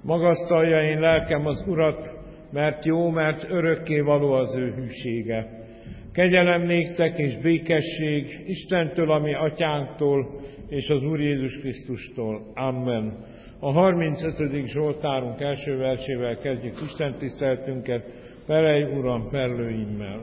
Magasztalja én lelkem az Urat, mert jó, mert örökké való az ő hűsége. Kegyelem néktek és békesség Istentől, a mi atyánktól, és az Úr Jézus Krisztustól. Amen. A 35. Zsoltárunk első versével kezdjük Isten tiszteltünket. Perelj, Uram, perlőimmel!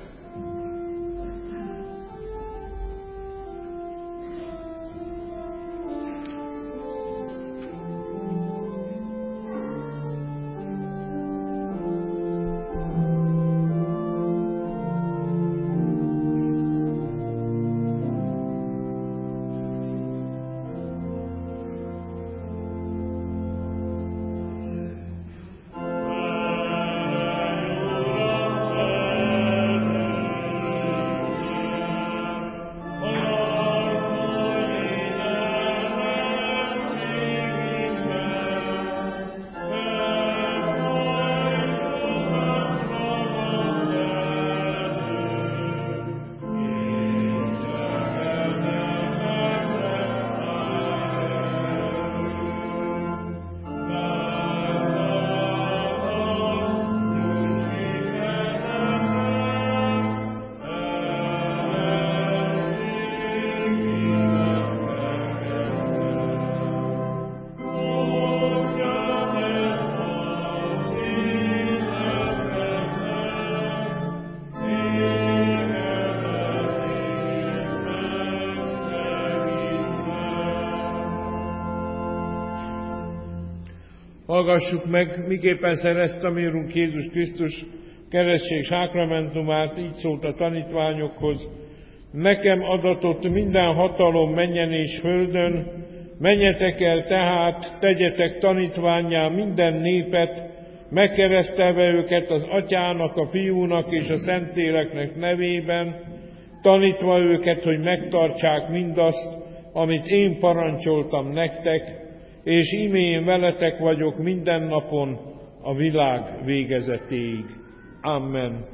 Hallgassuk meg, miképpen szerezte a mi Urunk Jézus Krisztus keresztség sákramentumát, így szólt a tanítványokhoz: nekem adatott minden hatalom mennyen és földön, menjetek el tehát, tegyetek tanítvánnyá minden népet, megkeresztelve őket az Atyának, a Fiúnak és a Szentléleknek nevében, tanítva őket, hogy megtartsák mindazt, amit én parancsoltam nektek, és íme én veletek vagyok minden napon a világ végezetéig. Amen.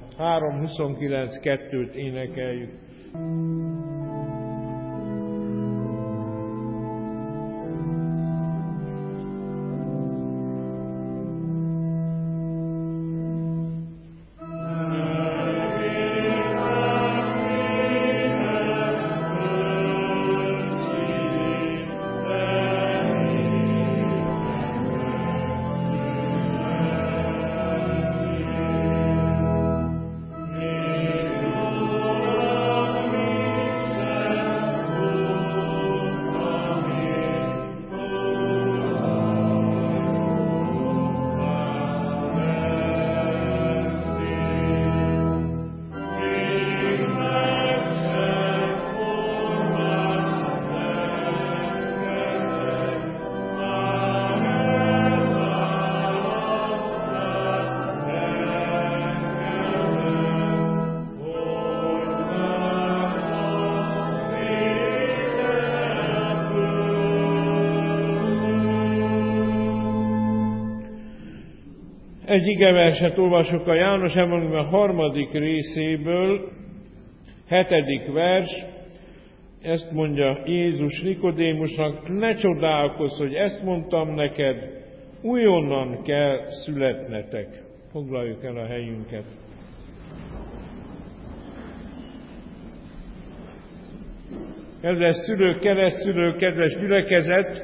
3.29.2-t énekeljük. Egy igeverset olvasok a János Evangélium 3. részéből, 7. vers. Ezt mondja Jézus Nikodémusnak: ne csodálkozz, hogy ezt mondtam neked, újonnan kell születnetek. Foglaljuk el a helyünket. Kedves szülők, keresztszülők, kedves gyülekezet!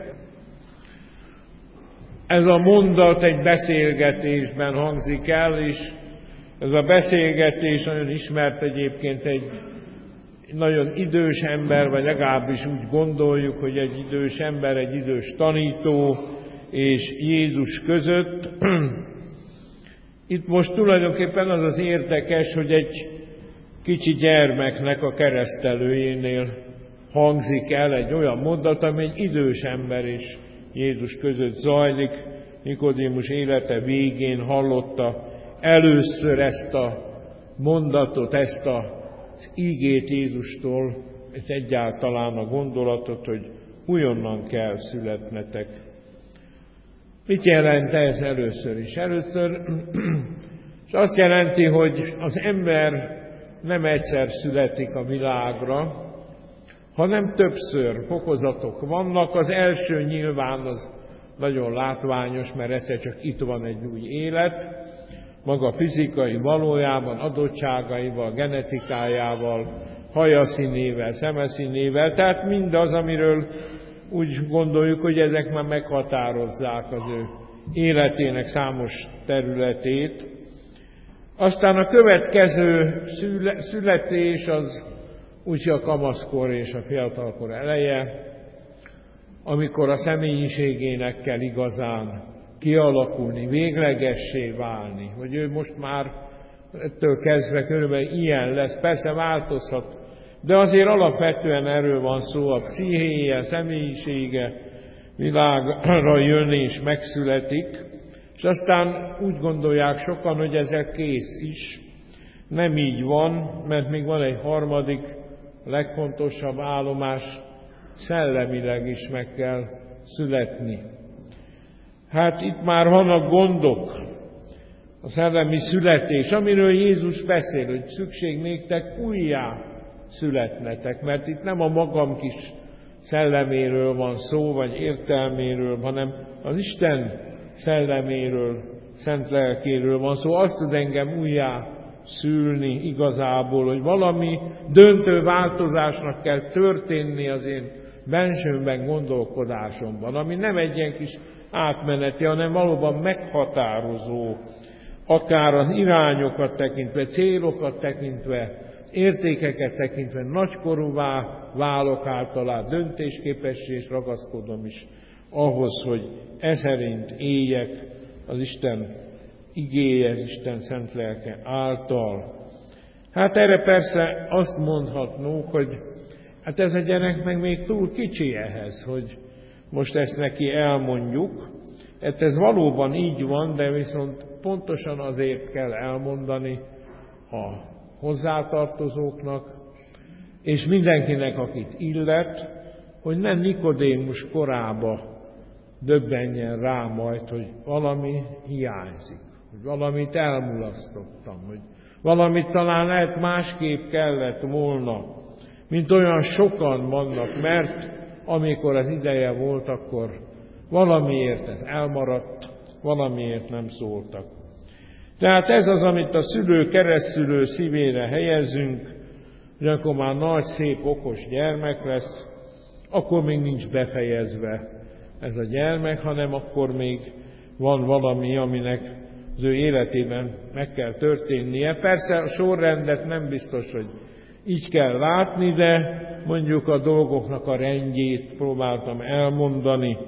Ez a mondat egy beszélgetésben hangzik el, és ez a beszélgetés nagyon ismert egyébként egy nagyon idős ember, vagy legalábbis úgy gondoljuk, hogy egy idős ember, egy idős tanító és Jézus között. Itt most tulajdonképpen az az érdekes, hogy egy kicsi gyermeknek a keresztelőjénél hangzik el egy olyan mondat, ami egy idős ember és Jézus között zajlik. Nikodémus élete végén hallotta először ezt a mondatot, ezt az ígét Jézustól, és egyáltalán a gondolatot, hogy újonnan kell születnetek. Mit jelent ez először is? Először és azt jelenti, hogy az ember nem egyszer születik a világra, hanem többször. Fokozatok vannak. Az első nyilván az nagyon látványos, mert egyszer csak itt van egy új élet, maga fizikai valójában, adottságaival, genetikájával, hajaszínével, szemeszínével, tehát mindaz, amiről úgy gondoljuk, hogy ezek már meghatározzák az ő életének számos területét. Aztán a következő születés az úgy a kamaszkor és a fiatalkor eleje, amikor a személyiségének kell igazán kialakulni, véglegessé válni, hogy ő most már ettől kezdve körülbelül ilyen lesz, persze változhat, de azért alapvetően erről van szó, a pszichéje, személyisége világra jön és megszületik, és aztán úgy gondolják sokan, hogy ezzel kész is. Nem így van, mert még van egy harmadik, legfontosabb állomás, szellemileg is meg kell születni. Hát itt már vannak gondok, a szellemi születés, amiről Jézus beszél, hogy szükség néktek újjá születnetek, mert itt nem a magam kis szelleméről van szó, vagy értelméről, hanem az Isten szelleméről, szent lelkéről van szó. Azt tud engem újjá szülni igazából, hogy valami döntő változásnak kell történni az én bensőmben, gondolkodásomban, ami nem egy ilyen kis átmeneti, hanem valóban meghatározó, akár az irányokat tekintve, célokat tekintve, értékeket tekintve nagykorúvá válok általán, döntésképessé és ragaszkodom is ahhoz, hogy ez szerint éljek az Isten igéje, az Isten szent lelke által. Hát erre persze azt mondhatnunk, hogy hát ez a gyerek meg még túl kicsi ehhez, hogy most ezt neki elmondjuk. Hát ez valóban így van, de viszont pontosan azért kell elmondani a hozzátartozóknak, és mindenkinek, akit illet, hogy nem Nikodémus korába döbbenjen rá majd, hogy valami hiányzik, hogy valamit elmulasztottam, hogy valamit talán lehet másképp kellett volna, mint olyan sokan vannak, mert amikor az ideje volt, akkor valamiért ez elmaradt, valamiért nem szóltak. Tehát ez az, amit a szülő, keresztszülő szívére helyezünk, hogy akkor már nagy, szép, okos gyermek lesz, akkor még nincs befejezve ez a gyermek, hanem akkor még van valami, aminek az ő életében meg kell történnie. Persze a sorrendet nem biztos, hogy így kell látni, de mondjuk a dolgoknak a rendjét próbáltam elmondani.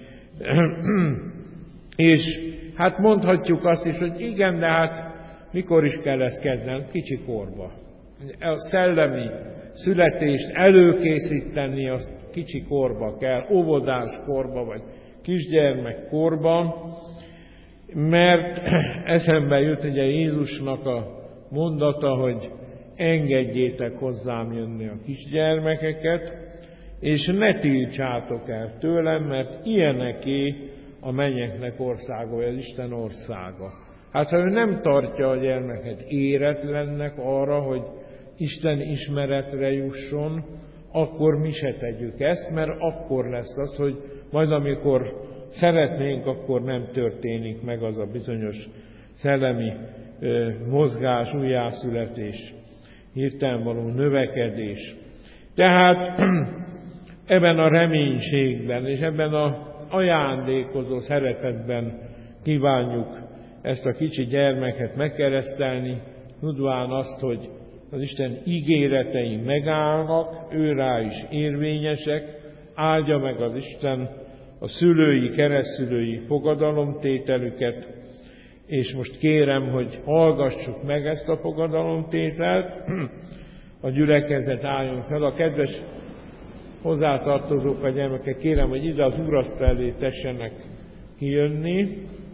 És hát mondhatjuk azt is, hogy igen, de hát mikor is kell ezt kezdeni? Kicsi korba. A szellemi születést előkészíteni, azt kicsi korba kell, óvodás korba, vagy kisgyermek korban, mert eszembe jut ugye Jézusnak a mondata, hogy engedjétek hozzám jönni a kisgyermekeket, és ne tiltsátok el tőlem, mert ilyeneké a mennyeknek országa, vagy az Isten országa. Hát ha ő nem tartja a gyermeket éretlennek arra, hogy Isten ismeretre jusson, akkor mi se tegyük ezt, mert akkor lesz az, hogy majd amikor szeretnénk, akkor nem történik meg az a bizonyos szellemi mozgás, újjászületés, hirtelen való növekedés. Tehát ebben a reménységben és ebben az ajándékozó szeretetben kívánjuk ezt a kicsi gyermeket megkeresztelni, tudván azt, hogy az Isten ígéretei megállnak, ő rá is érvényesek, áldja meg az Isten a szülői, keresztszülői fogadalomtételüket, és most kérem, hogy hallgassuk meg ezt a fogadalomtételt, a gyülekezet álljon fel, a kedves hozzátartozók, a gyermekek, kérem, hogy ide az úrasztal elé tessenek kijönni,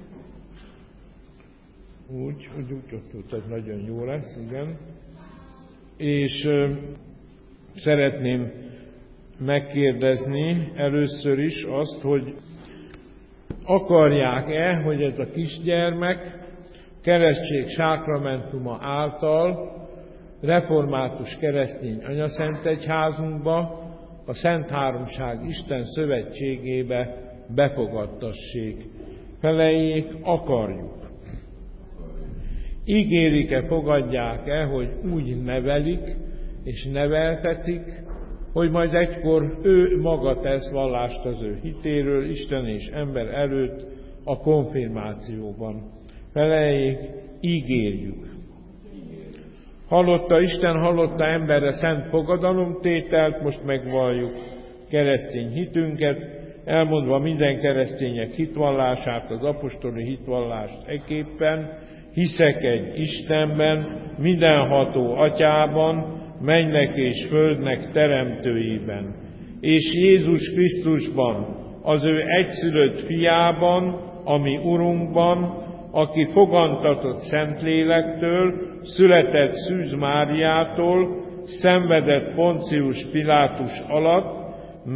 úgy, ez nagyon jó lesz, igen. És szeretném megkérdezni először is azt, hogy akarják-e, hogy ez a kisgyermek keresztség sákramentuma által református keresztény anyaszentegyházunkba, a Szent Háromság Isten szövetségébe befogadtassék. Feleljék, akarjuk. Ígérik-e, fogadják-e, hogy úgy nevelik és neveltetik, hogy majd egykor ő maga tesz vallást az ő hitéről Isten és ember előtt a konfirmációban. Feleljék, ígérjük. Hallotta Isten, hallotta emberre szent fogadalomtételt, most megvalljuk keresztény hitünket, elmondva minden keresztények hitvallását, az apostoli hitvallást ekképpen: hiszek egy Istenben, mindenható Atyában, mennek és földnek teremtőjében, és Jézus Krisztusban, az ő egyszülött fiában, a mi Urunkban, aki fogantatott Szentlélektől, született Szűz Máriától, szenvedett Poncius Pilátus alatt,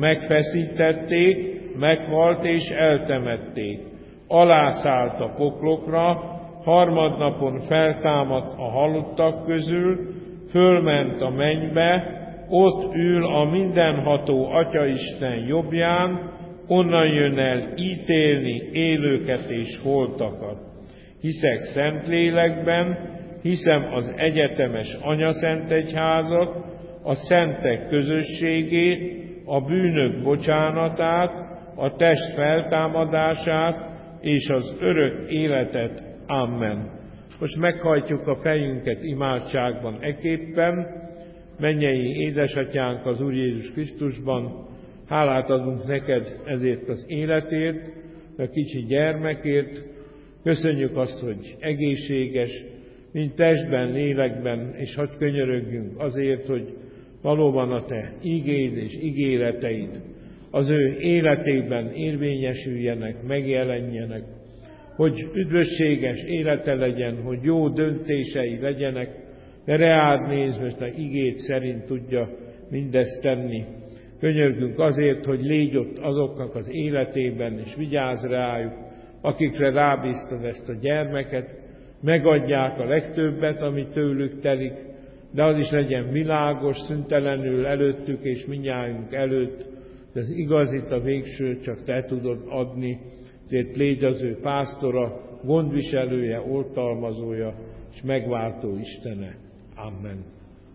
megfeszítették, meghalt és eltemették. Alászállt a poklokra, harmadnapon feltámadt a halottak közül, fölment a mennybe, ott ül a mindenható Atyaisten jobbján, onnan jön el ítélni élőket és holtakat. Hiszek Szentlélekben, hiszem az egyetemes anyaszentegyházat, a szentek közösségét, a bűnök bocsánatát, a test feltámadását és az örök életet. Amen. Most meghajtjuk a fejünket imádságban ekképpen. Mennyei édesatyánk az Úr Jézus Krisztusban, hálát adunk neked ezért az életért, a kicsi gyermekért. Köszönjük azt, hogy egészséges, mind testben, lélekben, és hadd könyörögjünk azért, hogy valóban a te igéd és ígéreteid az ő életében érvényesüljenek, megjelenjenek, hogy üdvösséges élete legyen, hogy jó döntései legyenek, de reád nézve, hogy a igéd szerint tudja mindezt tenni. Könyörgünk azért, hogy légy ott azoknak az életében, és vigyázz rájuk, akikre rábíztad ezt a gyermeket, megadják a legtöbbet, ami tőlük telik, de az is legyen világos, szüntelenül előttük és mindnyájunk előtt, de az igazit, a végsőt csak te tudod adni, ezért légy az ő pásztora, gondviselője, oltalmazója és megváltó Istene. Amen.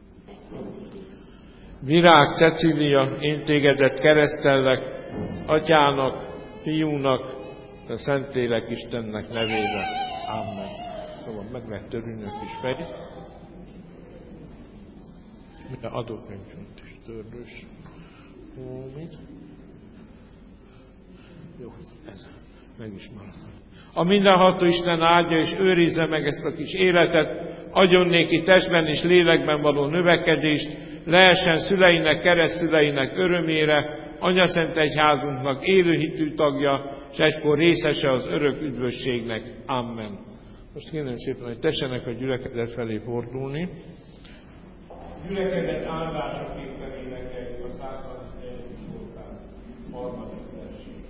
Virág Cecília, én tégedet keresztellek, Atyának, Fiúnak, a Szentlélek Istennek nevében. Amen. Szóval meg lehet törülni a kis fejt. Mire adok egy is törlős. Jó, ez. Meg is maradom. A mindenható Isten áldja és őrizze meg ezt a kis életet, adjon néki testben és lélekben való növekedést, lehessen szüleinek, keresztszüleinek örömére, anyaszentegyházunknak élő hitű tagja, és egykor részese az örök üdvösségnek. Amen. Most kérem szépen, hogy tessenek a gyülekezet felé fordulni. Gyülekezet áldásaképpen énekeljük a 131. Zsoltár harmadik versét.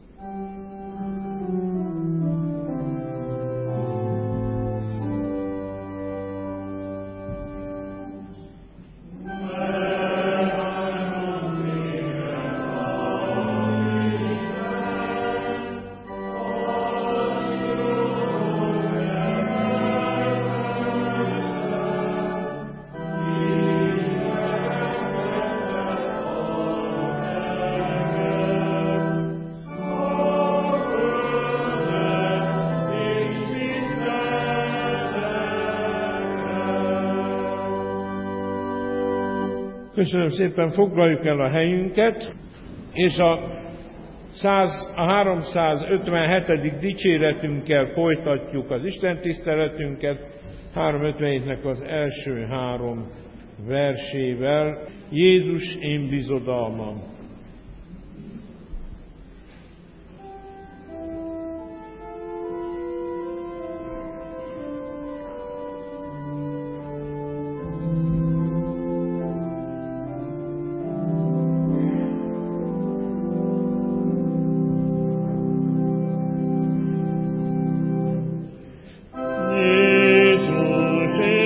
Köszönöm szépen, foglaljuk el a helyünket, és a 357. dicséretünkkel folytatjuk az istentiszteletünket, 357-nek az első 3 versével. Jézus, én bizodalmam.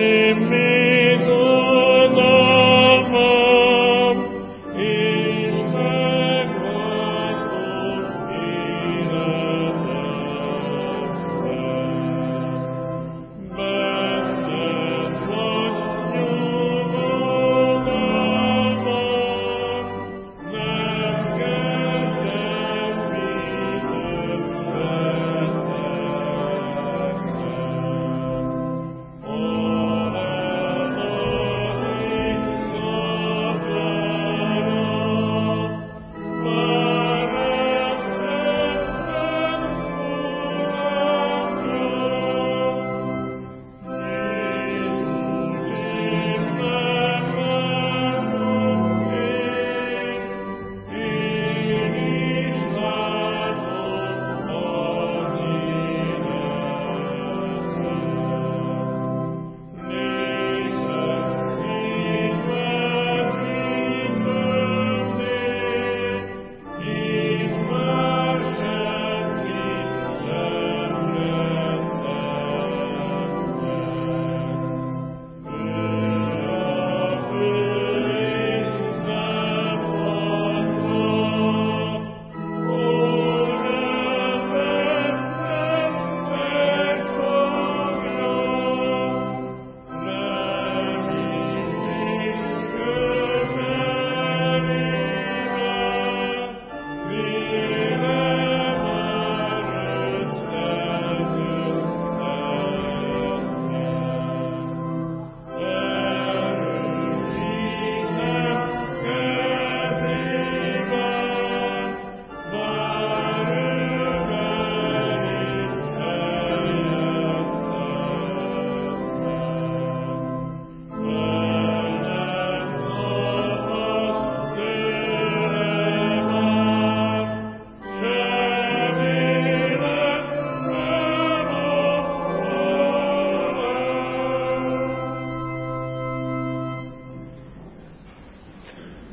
Én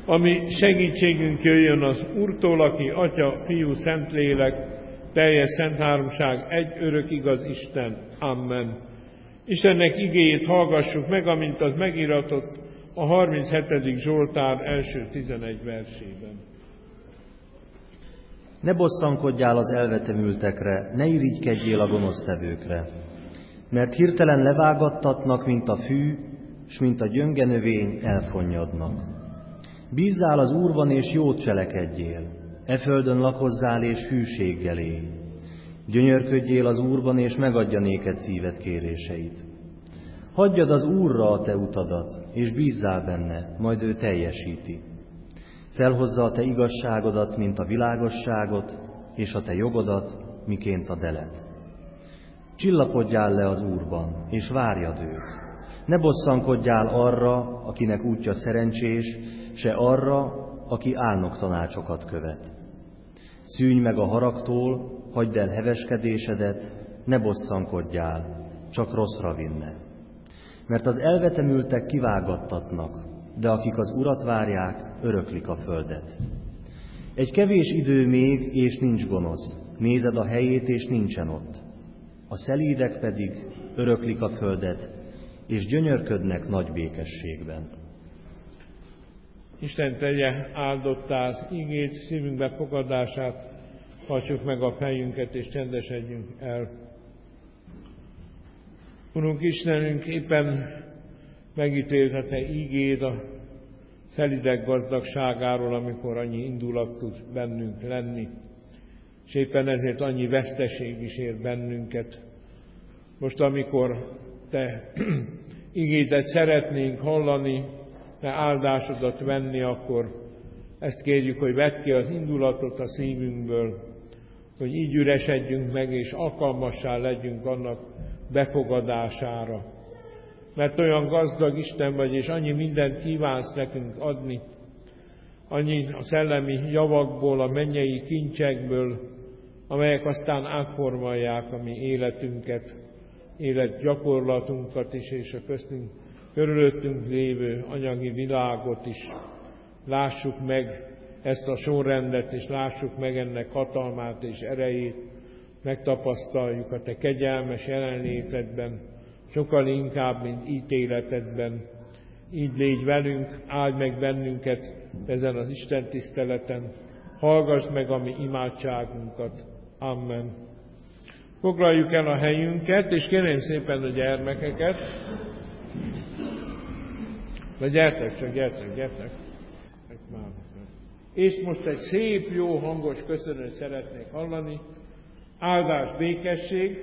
Ami segítségünk jöjjön az Úrtól, aki Atya, Fiú, Szentlélek, teljes szent háromság, egy örök igaz Isten. Amen. Istennek igéjét hallgassuk meg, amint az megíratott a 37. Zsoltár első 11 versében. Ne bosszankodjál az elvetemültekre, ne irigykedjél a gonosztevőkre, mert hirtelen levágattatnak, mint a fű, s mint a gyönge növény elfonnyadnak. Bízzál az Úrban, és jót cselekedjél, e földön lakozzál, és hűséggel élj. Gyönyörködjél az Úrban, és megadja néked szíved kéréseit. Hagyjad az Úrra a te utadat, és bízzál benne, majd ő teljesíti. Felhozza a te igazságodat, mint a világosságot, és a te jogodat, miként a delet. Csillapodjál le az Úrban, és várjad őt. Ne bosszankodjál arra, akinek útja szerencsés, se arra, aki álnok tanácsokat követ. Szűnj meg a haragtól, hagyd el heveskedésedet, ne bosszankodjál, csak rosszra vinne. Mert az elvetemültek kivágattatnak, de akik az Urat várják, öröklik a földet. Egy kevés idő még, és nincs gonosz, nézed a helyét, és nincsen ott. A szelídek pedig öröklik a földet, és gyönyörködnek nagy békességben. Isten tegye áldottá az igét, szívünk befogadását, hajtsuk meg a fejünket, és csendesedjünk el. Urunk Istenünk, éppen megítélte te ígéd a szelídek gazdagságáról, amikor annyi indulat tud bennünk lenni, és éppen ezért annyi veszteség is ér bennünket. Most, amikor te igédet szeretnénk hallani, te áldásodat venni, akkor ezt kérjük, hogy vedd ki az indulatot a szívünkből, hogy így üresedjünk meg, és alkalmassá legyünk annak befogadására. Mert olyan gazdag Isten vagy, és annyi mindent kívánsz nekünk adni, annyi a szellemi javakból, a mennyei kincsekből, amelyek aztán átformálják a mi életünket, életgyakorlatunkat is, és a köztünk körülöttünk lévő anyagi világot is. Lássuk meg ezt a sorrendet, és lássuk meg ennek hatalmát és erejét, megtapasztaljuk a te kegyelmes jelenlétedben, sokkal inkább, mint ítéletedben. Így légy velünk, áld meg bennünket ezen az Isten tiszteleten, hallgass meg a mi imádságunkat. Amen. Foglaljuk el a helyünket, és kérem szépen a gyermekeket. Na gyertek. És most egy szép, jó, hangos köszönet szeretnék hallani. Áldás, békesség.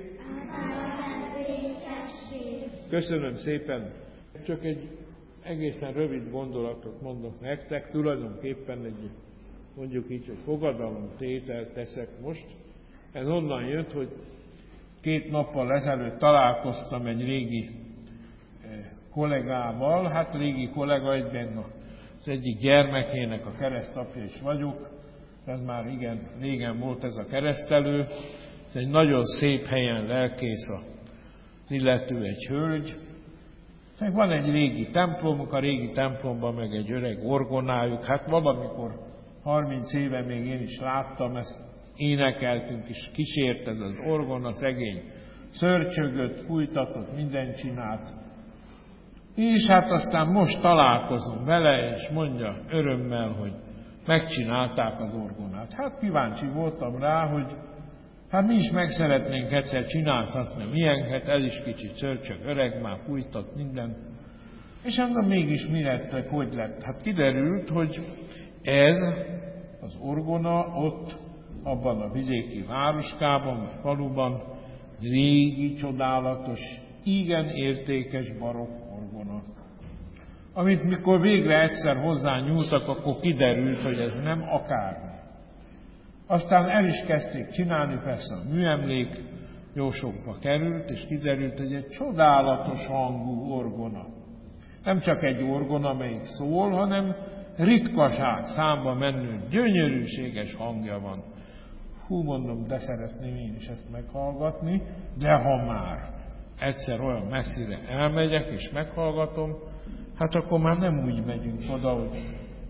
Köszönöm szépen. Csak egy egészen rövid gondolatot mondok nektek. Tulajdonképpen egy, mondjuk így, hogy fogadalomtételt teszek most. Ez onnan jött, hogy 2 nappal ezelőtt találkoztam egy régi kollégával. Hát régi kollega, egyben az egyik gyermekének a keresztapja is vagyok. Ez már igen, régen volt ez a keresztelő. Ez egy nagyon szép helyen lelkész az illető, egy hölgy. Meg van egy régi templomuk, a régi templomban meg egy öreg orgonájuk. Hát valamikor 30 éve még én is láttam, ezt énekeltünk, és kísért ez az orgona, szegény szörcsögött, fújtatott, mindent csinált. És hát aztán most találkozunk vele, és mondja örömmel, hogy megcsinálták az orgonát. Hát kíváncsi voltam rá, hogy hát mi is meg szeretnénk egyszer csináltatni milyenket, ez is kicsit szörcsög, öreg, már fújtat minden. És mondom, mégis mi lett, hogy lett? Hát kiderült, hogy ez az orgona ott, abban a vidéki városkában, vagy faluban, régi, csodálatos, igen értékes barokk orgona. Amit mikor végre egyszer hozzá nyúltak, akkor kiderült, hogy ez nem akármi. Aztán el is kezdték csinálni, persze a műemlék jó sokba került, és kiderült, hogy egy csodálatos hangú orgona. Nem csak egy orgona, amelyik szól, hanem ritkaság számba menő, gyönyörűséges hangja van. Hú, mondom, de szeretném én is ezt meghallgatni, de ha már egyszer olyan messzire elmegyek és meghallgatom, hát akkor már nem úgy megyünk oda, hogy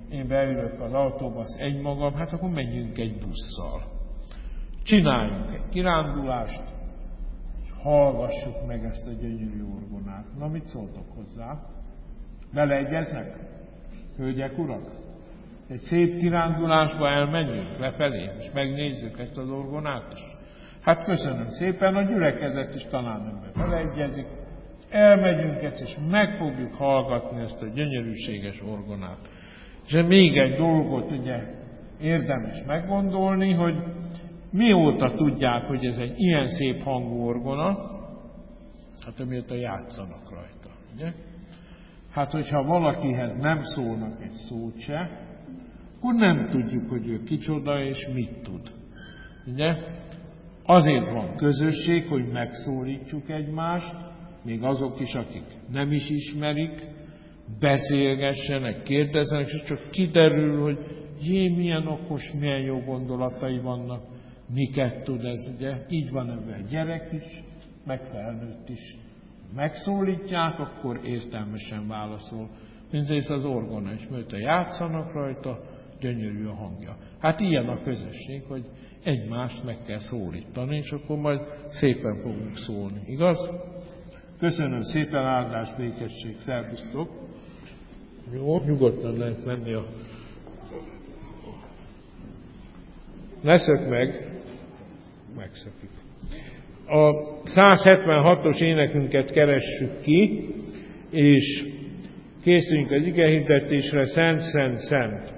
én beülök az autóba egymagam, hát akkor menjünk egy busszal. Csináljunk egy kirándulást, és hallgassuk meg ezt a gyönyörű orgonát. Na, mit szóltok hozzá? Beleegyeznek? Hölgyek, urak? Egy szép kirándulásba elmenjünk lefelé, és megnézzük ezt az orgonát is. Hát köszönöm szépen, a gyülekezet is talán ebbe beleegyezik. Elmegyünk ezt, és meg fogjuk hallgatni ezt a gyönyörűséges orgonát. És még egy dolgot ugye érdemes meggondolni, hogy mióta tudják, hogy ez egy ilyen szép hangú orgona, hát amióta játszanak rajta, ugye? Hát, hogyha valakihez nem szólnak egy szót se, akkor nem tudjuk, hogy ő kicsoda és mit tud. Ugye? Azért van közösség, hogy megszólítsuk egymást, még azok is, akik nem is ismerik, beszélgessenek, kérdezzenek, és csak kiderül, hogy milyen okos, milyen jó gondolatai vannak, miket tud ez, ugye? Így van ebben gyerek is, meg felnőtt is. Megszólítják, akkor értelmesen válaszol. Mint ez az orgona is, mert játszanak rajta, gyönyörű a hangja. Hát ilyen a közösség, hogy egymást meg kell szólítani, és akkor majd szépen fogunk szólni. Igaz? Köszönöm szépen, áldás, békesség, szervusztok! Jó, nyugodtan lehet menni a... Ne szök meg! Megszökik. A 176-os énekünket keressük ki, és készüljünk az igehirdetésre, Szent, Szent, Szent.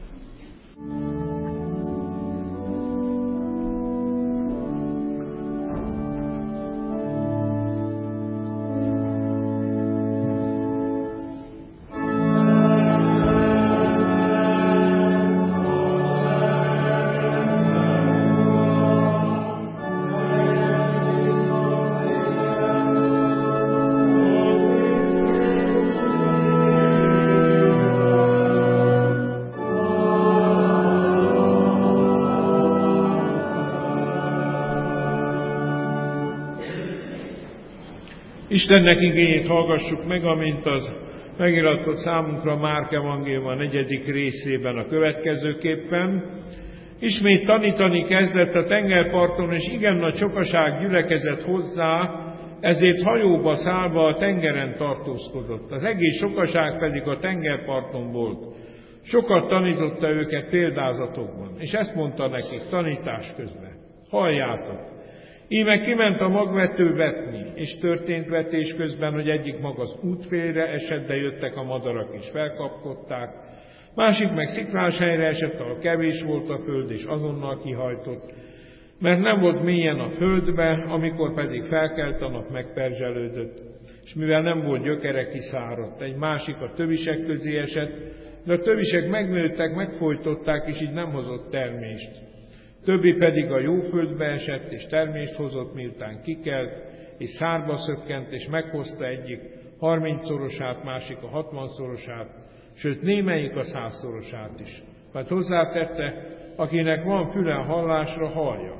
Istennek igéjét hallgassuk meg, amint az megiratott számunkra Márk evangéliuma 4. részében a következőképpen. Ismét tanítani kezdett a tengerparton, és igen nagy sokaság gyülekezett hozzá, ezért hajóba szállva a tengeren tartózkodott. Az egész sokaság pedig a tengerparton volt. Sokat tanította őket példázatokban, és ezt mondta nekik tanítás közben. Halljátok! Íme kiment a magvető vetni, és történt vetés közben, hogy egyik mag az útfélre esett, de jöttek a madarak és felkapkodták, másik meg sziklás helyre esett, ahol kevés volt a föld, és azonnal kihajtott, mert nem volt mélyen a földbe, amikor pedig felkelt a nap, megperzselődött, és mivel nem volt gyökere, kiszáradt. Egy másik a tövisek közé esett, de a tövisek megnőttek, megfojtották, és így nem hozott termést. Többi pedig a jó földbe esett, és termést hozott, miután kikelt, és szárba szökkent, és meghozta egyik 30-szorosát, másik a 60-szorosát, sőt némelyik a 100-szorosát is. Mert hozzátette, akinek van füle hallásra, hallja.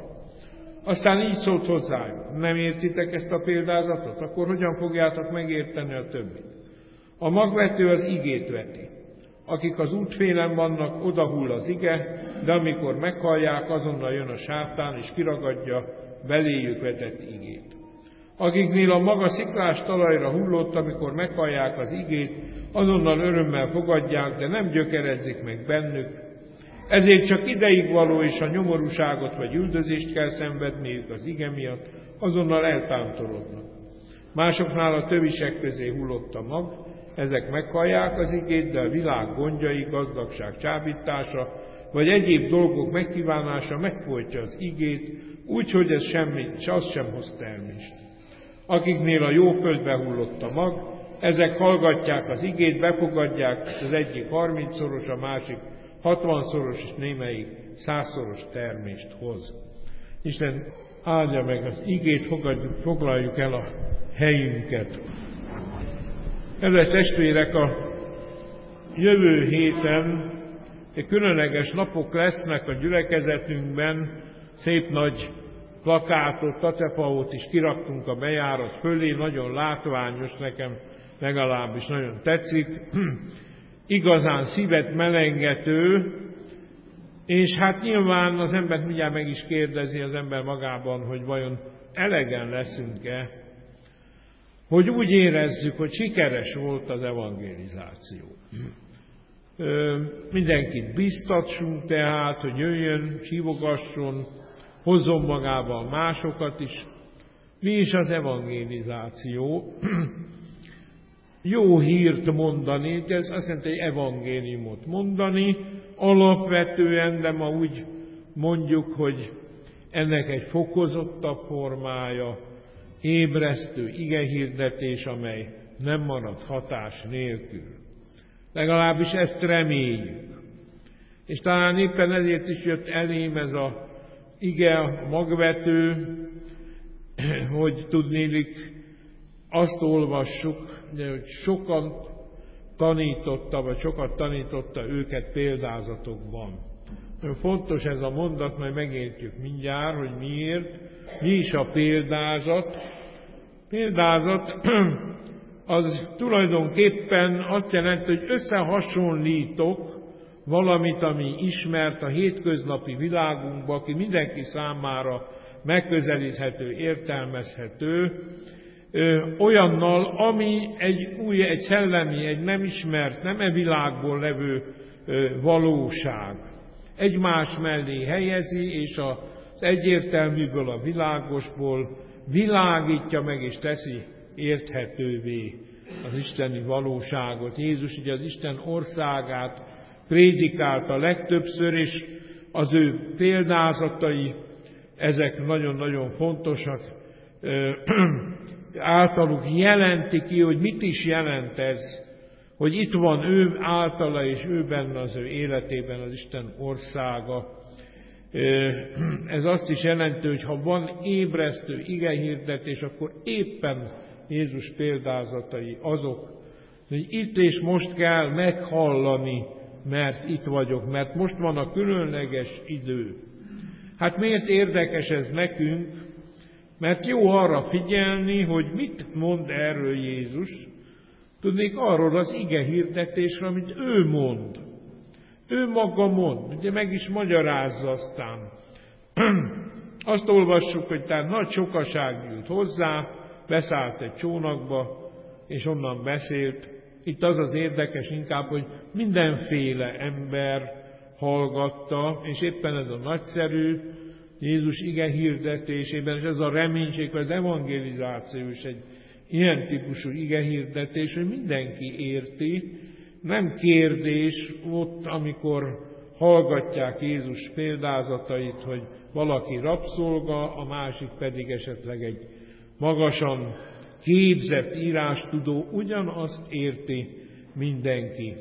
Aztán így szólt hozzájuk: nem értitek ezt a példázatot? Akkor hogyan fogjátok megérteni a többit? A magvető az igét veti. Akik az útfélen vannak, odahull az ige, de amikor meghallják, azonnal jön a sátán, és kiragadja beléjük vetett igét. Akiknél a maga sziklás talajra hullott, amikor meghallják az igét, azonnal örömmel fogadják, de nem gyökeredzik meg bennük. Ezért csak ideig való, és a nyomorúságot vagy üldözést kell szenvedniük az ige miatt, azonnal eltántorodnak. Másoknál a tövisek közé hullott a mag, ezek meghallják az igét, de a világ gondjai, gazdagság csábítása, vagy egyéb dolgok megkívánása megfojtja az igét, úgyhogy ez az sem hoz termést. Akiknél a jó földbe hullott a mag, ezek hallgatják az igét, befogadják, az egyik 30-szoros, a másik 60-szoros, és némelyik 100-szoros termést hoz. Isten áldja meg az igét, foglaljuk el a helyünket. Kedves testvérek, a jövő héten különleges napok lesznek a gyülekezetünkben, szép nagy plakátot, tatepaót is kiraktunk a bejárat fölé, nagyon látványos, nekem legalábbis nagyon tetszik. igazán szívet melengető, és hát nyilván az ember mindjárt meg is kérdezi az ember magában, hogy vajon elegen leszünk-e, hogy úgy érezzük, hogy sikeres volt az evangelizáció. Mindenkit biztassunk tehát, hogy jöjjön, hívogasson, hozzon magával másokat is. Mi is az evangelizáció? Jó hírt mondani, de ez azt jelenti, hogy evangéliumot mondani, alapvetően, de ma úgy mondjuk, hogy ennek egy fokozottabb formája, ébresztő igehirdetés, amely nem marad hatás nélkül. Legalábbis ezt reméljük. És talán éppen ezért is jött elém ez az ige magvető, hogy tudnélik, azt olvassuk, de hogy sokat tanította őket példázatokban. Nagyon fontos ez a mondat, majd megértjük mindjárt, hogy miért. Mi is a példázat? Példázat az tulajdonképpen azt jelenti, hogy összehasonlítok valamit, ami ismert a hétköznapi világunkban, aki mindenki számára megközelíthető, értelmezhető, olyannal, ami egy szellemi, egy nem ismert, nem e világból levő valóság. Egymás mellé helyezi, és az egyértelműből, a világosból világítja meg, és teszi érthetővé az isteni valóságot. Jézus ugye az Isten országát prédikálta legtöbbször, és az ő példázatai, ezek nagyon-nagyon fontosak, általuk jelenti ki, hogy mit is jelent ez, hogy itt van ő általa, és ő benne az ő életében az Isten országa. Ez azt is jelenti, hogy ha van ébresztő igehirdetés, akkor éppen Jézus példázatai azok, hogy itt és most kell meghallani, mert itt vagyok, mert most van a különleges idő. Hát miért érdekes ez nekünk? Mert jó arra figyelni, hogy mit mond erről Jézus. Tudnék arról az igehirdetésről, amit ő mond. Ő maga mond, ugye meg is magyarázza aztán. Azt olvassuk, hogy tehát nagy sokaság gyűlt hozzá, beszállt egy csónakba, és onnan beszélt. Itt az az érdekes inkább, hogy mindenféle ember hallgatta, és éppen ez a nagyszerű Jézus ige hirdetésében, és ez a reménység, az evangelizáció is egy ilyen típusú ige hirdetés, hogy mindenki érti. Nem kérdés ott, amikor hallgatják Jézus példázatait, hogy valaki rabszolga, a másik pedig esetleg egy magasan képzett írástudó, ugyanazt érti mindenki.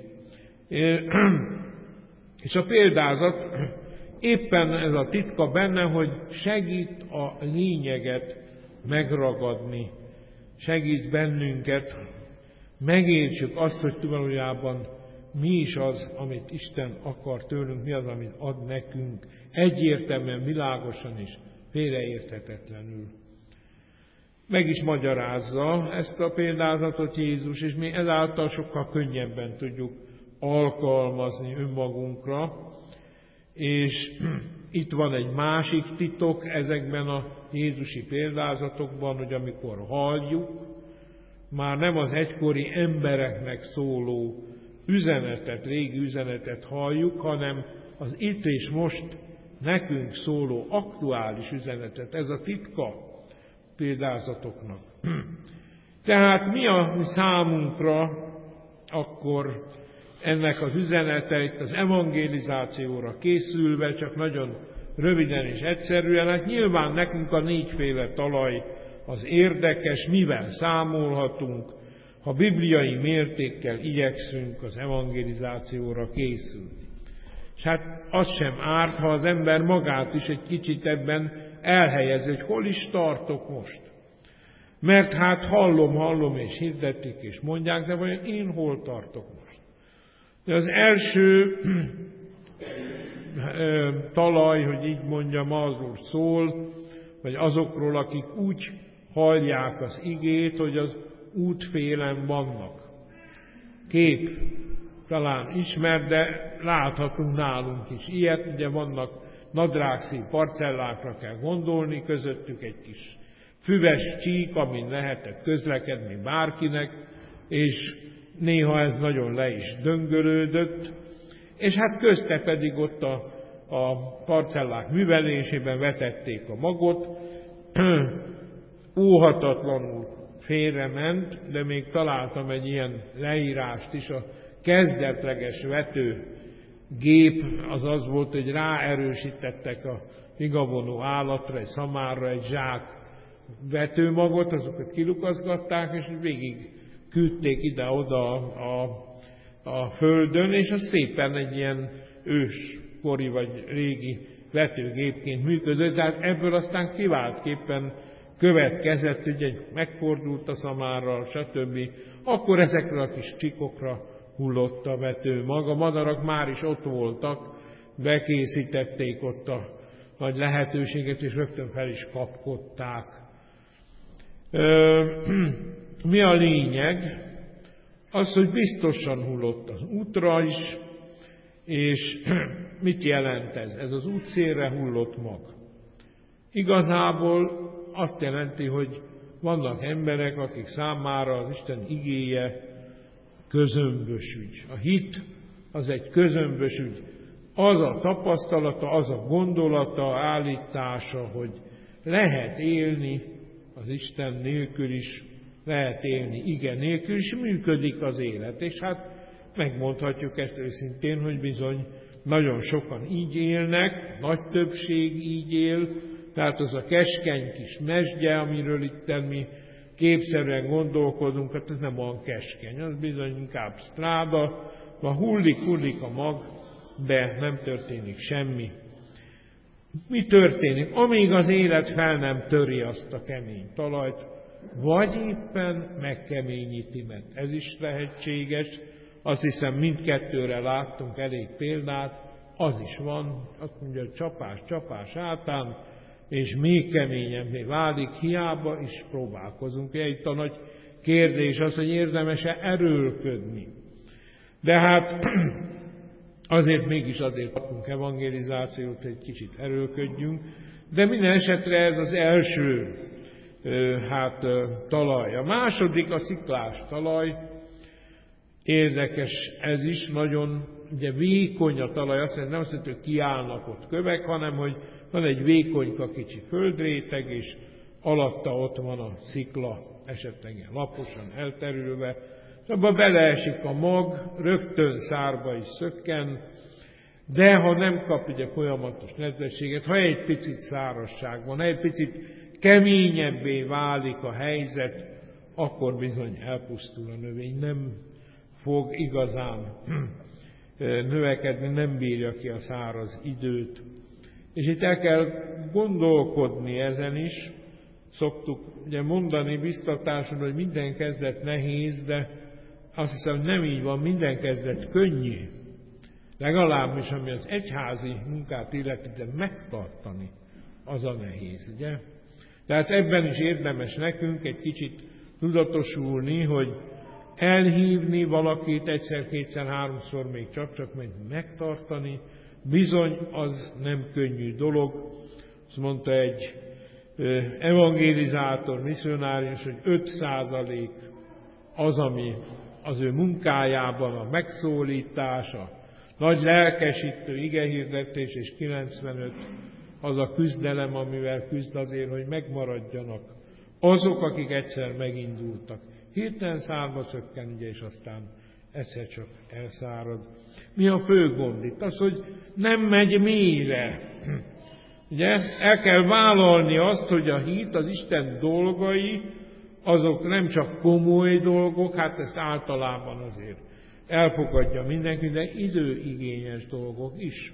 És a példázat éppen ez a titka benne, hogy segít a lényeget megragadni, segít bennünket, megértsük azt, hogy valójában mi is az, amit Isten akar tőlünk, mi az, amit ad nekünk, egyértelműen, világosan és félreérthetetlenül. Meg is magyarázza ezt a példázatot Jézus, és mi ezáltal sokkal könnyebben tudjuk alkalmazni önmagunkra, és itt van egy másik titok ezekben a Jézusi példázatokban, hogy amikor halljuk, már nem az egykori embereknek szóló üzenetet, régi üzenetet halljuk, hanem az itt és most nekünk szóló aktuális üzenetet. Ez a titka példázatoknak. Tehát mi a számunkra akkor ennek az üzenete, itt az evangelizációra készülve, csak nagyon röviden és egyszerűen, hát nyilván nekünk a négyféle talaj az érdekes, mivel számolhatunk, ha bibliai mértékkel igyekszünk az evangelizációra készülni. És hát az sem árt, ha az ember magát is egy kicsit ebben elhelyez, hogy hol is tartok most. Mert hát hallom, és hirdetik, és mondják, de vajon én hol tartok most? De az első talaj, hogy így mondjam, azról szól, vagy azokról, akik úgy hallják az igét, hogy az útfélen vannak. Kép. talán ismert, de láthatunk nálunk is ilyet. Ugye vannak nadrágszín parcellákra kell gondolni, közöttük egy kis füves csík, amin lehetett közlekedni bárkinek, és néha ez nagyon le is döngölődött, és hát közte pedig ott a parcellák művelésében vetették a magot, óhatatlanul félrement, de még találtam egy ilyen leírást is, a kezdetleges vetőgép az volt, hogy ráerősítettek a igavonó állatra, egy szamárra egy zsák vetőmagot, azokat kilukaszgatták, és végig küldték ide-oda a földön, és az szépen egy ilyen őskori vagy régi vetőgépként működött, de hát ebből aztán kiváltképpen következett, ugye megfordult a szamárral, stb. Akkor ezekre a kis csikokra hullott a vetőmag. A madarak már is ott voltak, bekészítették ott a nagy lehetőséget, és rögtön fel is kapkodták. Mi a lényeg? Az, hogy biztosan hullott az útra is, és mit jelent ez? Ez az útszélre hullott mag. Igazából azt jelenti, hogy vannak emberek, akik számára az Isten igéje közömbös ügy. A hit az egy közömbös ügy. Az a tapasztalata, az a gondolata, állítása, hogy lehet élni az Isten nélkül is, lehet élni ige nélkül is, működik az élet. És hát megmondhatjuk ezt őszintén, hogy bizony nagyon sokan így élnek, nagy többség így él, tehát az a keskeny kis mesdje, amiről itt mi képszerűen gondolkodunk, hát ez nem olyan keskeny, az bizony inkább stráda, ma hullik a mag, de nem történik semmi. Mi történik? Amíg az élet fel nem töri azt a kemény talajt, vagy éppen megkeményíti, mert ez is lehetséges. Azt hiszem, mindkettőre láttunk elég példát, az is van, azt mondja, hogy csapás átán, és még keményebbé válik, hiába is próbálkozunk. Itt a nagy kérdés az, hogy érdemes-e erőlködni. De hát azért kapunk evangelizációt, egy kicsit erőlködjünk, de minden esetre ez az első talaj. A második a sziklás talaj. Érdekes ez is, nagyon ugye vékony a talaj, nem azt jelenti, hogy kiállnak ott kövek, hanem hogy van egy vékonyka kicsi földréteg, és alatta ott van a szikla, esetleg ilyen laposan elterülve, és abba beleesik a mag, rögtön szárba is szökken, de ha nem kap ugye folyamatos nedvességet, ha egy picit szárazság van, ha egy picit keményebbé válik a helyzet, akkor bizony elpusztul a növény, nem fog igazán növekedni, nem bírja ki a száraz időt. És itt el kell gondolkodni ezen is. Szoktuk ugye mondani biztatáson, hogy minden kezdet nehéz, de azt hiszem, hogy nem így van, minden kezdet könnyű. Legalábbis, ami az egyházi munkát illeti, de megtartani, az a nehéz, ugye? Tehát ebben is érdemes nekünk egy kicsit tudatosulni, hogy elhívni valakit egyszer, kétszer, háromszor még csak megtartani, bizony az nem könnyű dolog. Azt mondta egy evangelizátor, misszionárius, hogy 5% az, ami az ő munkájában a megszólítás, a nagy lelkesítő igehirdetés, és 95 az a küzdelem, amivel küzd azért, hogy megmaradjanak azok, akik egyszer megindultak. Hirtelen szárba szökken, ugye, és aztán egyszer csak elszárad. Mi a fő gond itt? Az, hogy nem megy mélyre. Ugye, el kell vállalni azt, hogy a hit, az Isten dolgai, azok nem csak komoly dolgok, hát ezt általában azért elfogadja mindenki, de időigényes dolgok is.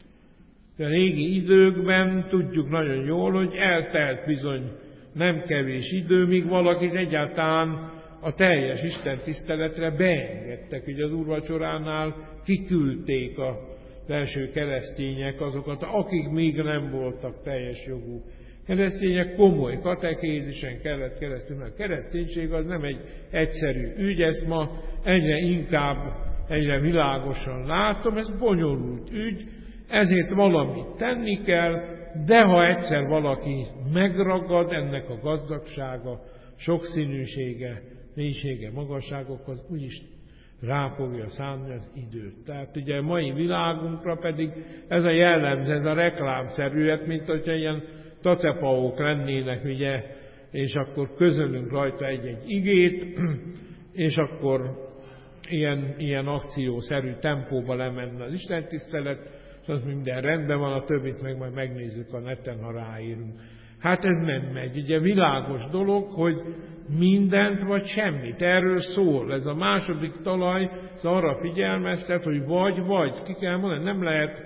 De a régi időkben tudjuk nagyon jól, hogy eltelt bizony nem kevés idő, míg valakit egyáltalán a teljes Isten tiszteletre beengedtek. Ugye az úrvacsoránál kiküldték az első keresztények azokat, akik még nem voltak teljes jogú keresztények, komoly katekézisen kellett keresztülni. A kereszténység az nem egy egyszerű ügy, ezt ma egyre inkább egyre világosan látom, ez bonyolult ügy, ezért valamit tenni kell, de ha egyszer valaki megragad ennek a gazdagsága, sokszínűsége, mélysége, magasságokhoz, úgyis rá fogja szánni az időt. Tehát ugye a mai világunkra pedig ez a jellemző, ez a reklámszerűek, mint hogyha ilyen tacepaók lennének, ugye, és akkor közölünk rajta egy-egy igét, és akkor ilyen akciószerű tempóba lemenne az istentisztelet, és az minden rendben van, a többit meg majd megnézzük a neten, ha ráírunk. Hát ez nem megy. Ugye világos dolog, hogy mindent vagy semmit. Erről szól. Ez a második talaj, ez arra figyelmeztet, hogy vagy, ki kell mondani, nem lehet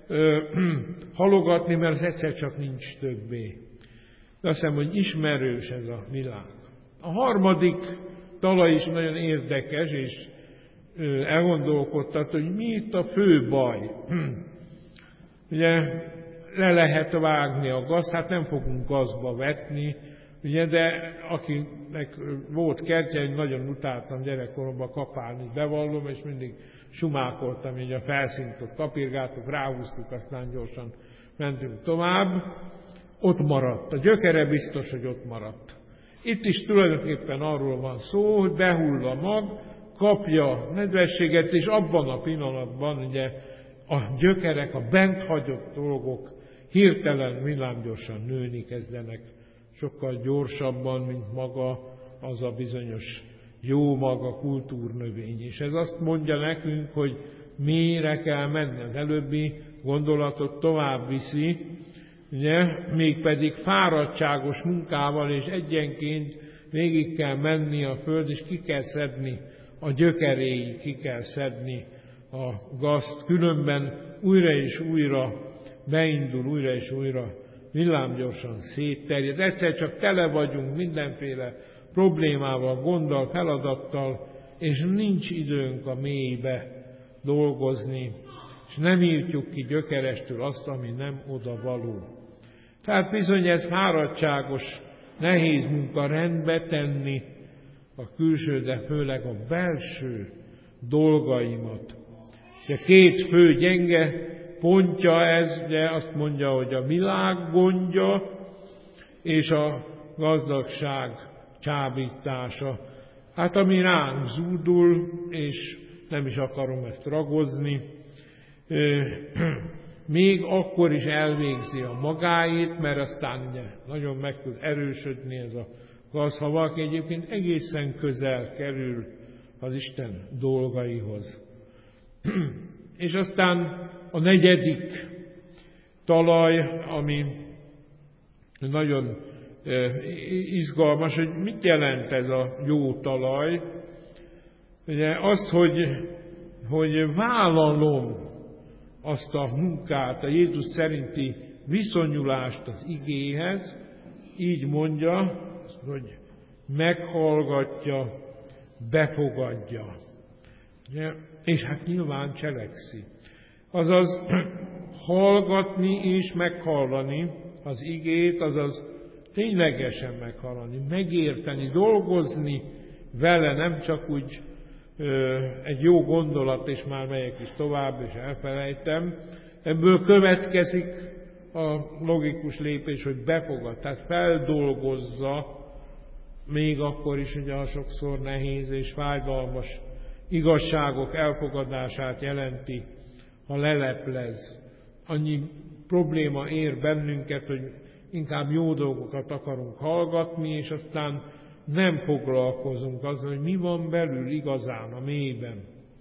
halogatni, mert az egyszer csak nincs többé. De azt hiszem, hogy ismerős ez a világ. A harmadik talaj is nagyon érdekes, és elgondolkodtat, hogy mi itt a fő baj. Ugye le lehet vágni a gazt, hát nem fogunk gazba vetni, ugye, de akinek volt kertje, én nagyon utáltam gyerekkoromban kapálni, bevallom, és mindig sumákoltam, így a felszínt ott kapirgáltuk, ráhúztuk, aztán gyorsan mentünk tovább. Ott maradt. A gyökere biztos, hogy ott maradt. Itt is tulajdonképpen arról van szó, hogy behull a mag, kapja nedvességet, és abban a pillanatban ugye a gyökerek, a bent hagyott dolgok hirtelen villámgyorsan nőni kezdenek, sokkal gyorsabban, mint maga az a bizonyos jó maga kultúrnövény. És ez azt mondja nekünk, hogy mélyre kell menni. Az előbbi gondolatot tovább viszi, ugye, mégpedig fáradtságos munkával, és egyenként végig kell menni a föld, és ki kell szedni a gyökeréig, ki kell szedni a gazt, különben újra és újra beindul, újra és újra villámgyorsan szétterjed. Egyszer csak tele vagyunk mindenféle problémával, gonddal, feladattal, és nincs időnk a mélybe dolgozni, és nem írtjuk ki gyökerestől azt, ami nem oda való. Tehát bizony ez fáradtságos, nehéz munka rendbe tenni a külső, de főleg a belső dolgaimat. Ugye két fő gyenge pontja ez, ugye azt mondja, hogy a világ gondja és a gazdagság csábítása. Hát ami ránk zúdul, és nem is akarom ezt ragozni, még akkor is elvégzi a magáit, mert aztán ugye nagyon meg tud erősödni ez a gaz, ha valaki egyébként egészen közel kerül az Isten dolgaihoz. És aztán a negyedik talaj, ami nagyon izgalmas, hogy mit jelent ez a jó talaj. Ugye az, hogy vállalom azt a munkát, a Jézus szerinti viszonyulást az igéhez, így mondja, hogy meghallgatja, befogadja. És hát nyilván cselekszi. Azaz hallgatni és meghallani az igét, azaz ténylegesen meghallani, megérteni, dolgozni vele, nem csak úgy egy jó gondolat, és már megyek is tovább, és elfelejtem. Ebből következik a logikus lépés, hogy befogad, tehát feldolgozza, még akkor is, ugye a sokszor nehéz és fájdalmas igazságok elfogadását jelenti, ha leleplez. Annyi probléma ér bennünket, hogy inkább jó dolgokat akarunk hallgatni, és aztán nem foglalkozunk azzal, hogy mi van belül igazán a mélyben.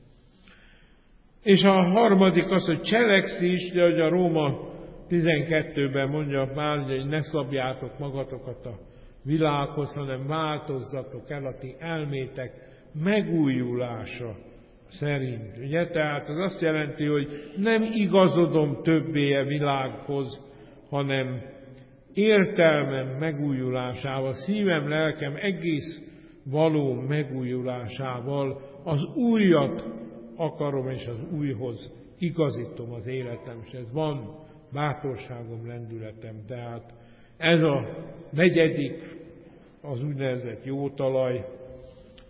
És a harmadik az, hogy cselekszi is, de hogy a Róma 12-ben mondja már, hogy ne szabjátok magatokat a világhoz, hanem változzatok el a ti elmétek megújulása szerint. Ugye? Tehát az azt jelenti, hogy nem igazodom többé a világhoz, hanem értelmem megújulásával, szívem, lelkem egész való megújulásával az újat akarom, és az újhoz igazítom az életem, és ez van bátorságom, lendületem. Tehát ez a negyedik, az úgynevezett jó talaj,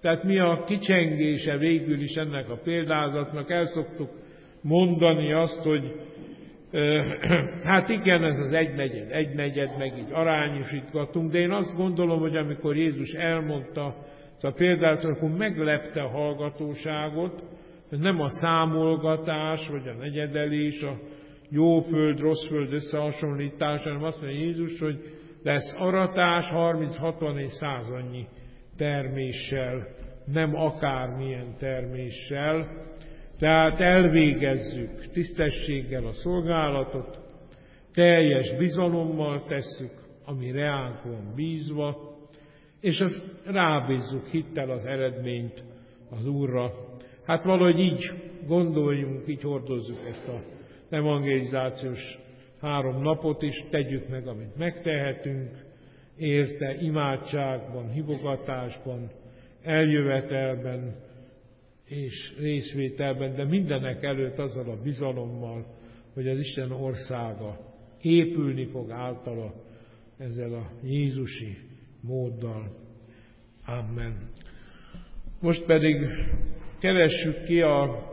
Tehát mi a kicsengése végül is ennek a példázatnak? El szoktuk mondani azt, hogy hát igen, ez az egynegyed, meg így arányosítgatunk, de én azt gondolom, hogy amikor Jézus elmondta ezt a példát, akkor meglepte a hallgatóságot, ez nem a számolgatás, vagy a negyedelés, a jó föld, rossz föld összehasonlítás, hanem azt mondja Jézus, hogy lesz aratás 30-60 és 100 annyi terméssel, nem akármilyen terméssel. Tehát elvégezzük tisztességgel a szolgálatot, teljes bizalommal tesszük, ami reánk van bízva, és azt rábízzuk hittel az eredményt az Úrra. Hát valahogy így gondoljunk, így hordozzuk ezt az evangelizációs 3 napot, és tegyük meg, amit megtehetünk, érte imádságban, hívogatásban, eljövetelben és részvételben, de mindenek előtt azzal a bizalommal, hogy az Isten országa épülni fog általa ezzel a jézusi móddal. Amen. Most pedig keressük ki a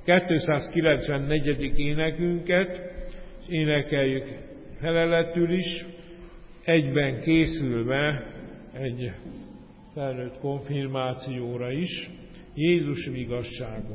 294. énekünket, és énekeljük feleletül is, egyben készülve egy felnőtt konfirmációra is, Jézus vigassága.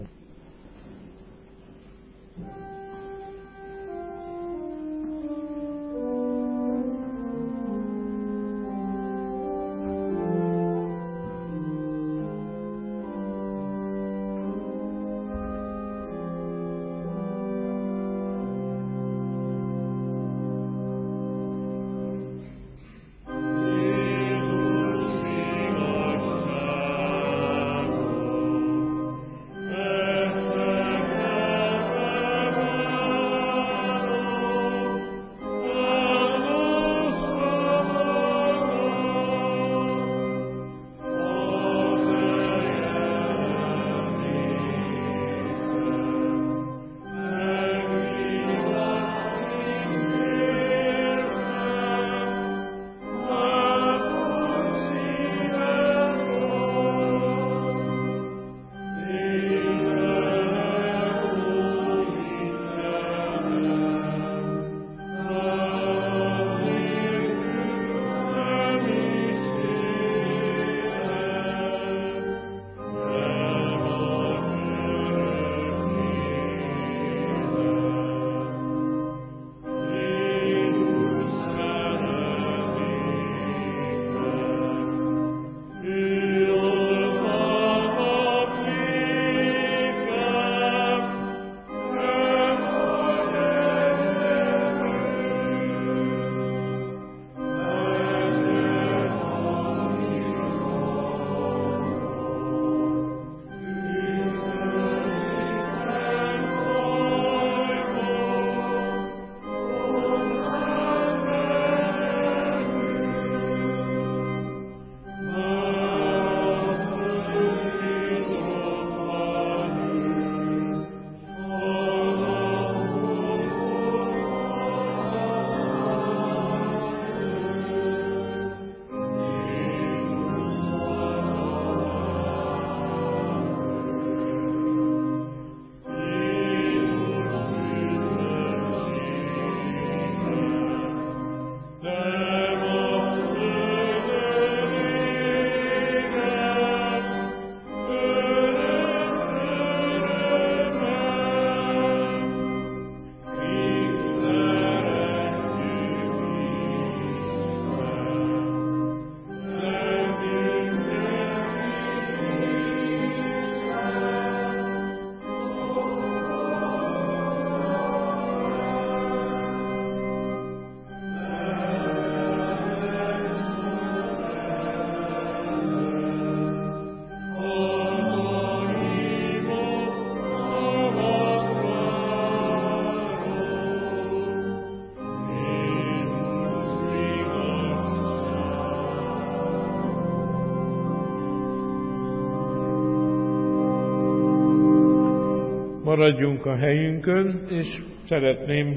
Maradjunk a helyünkön, és szeretném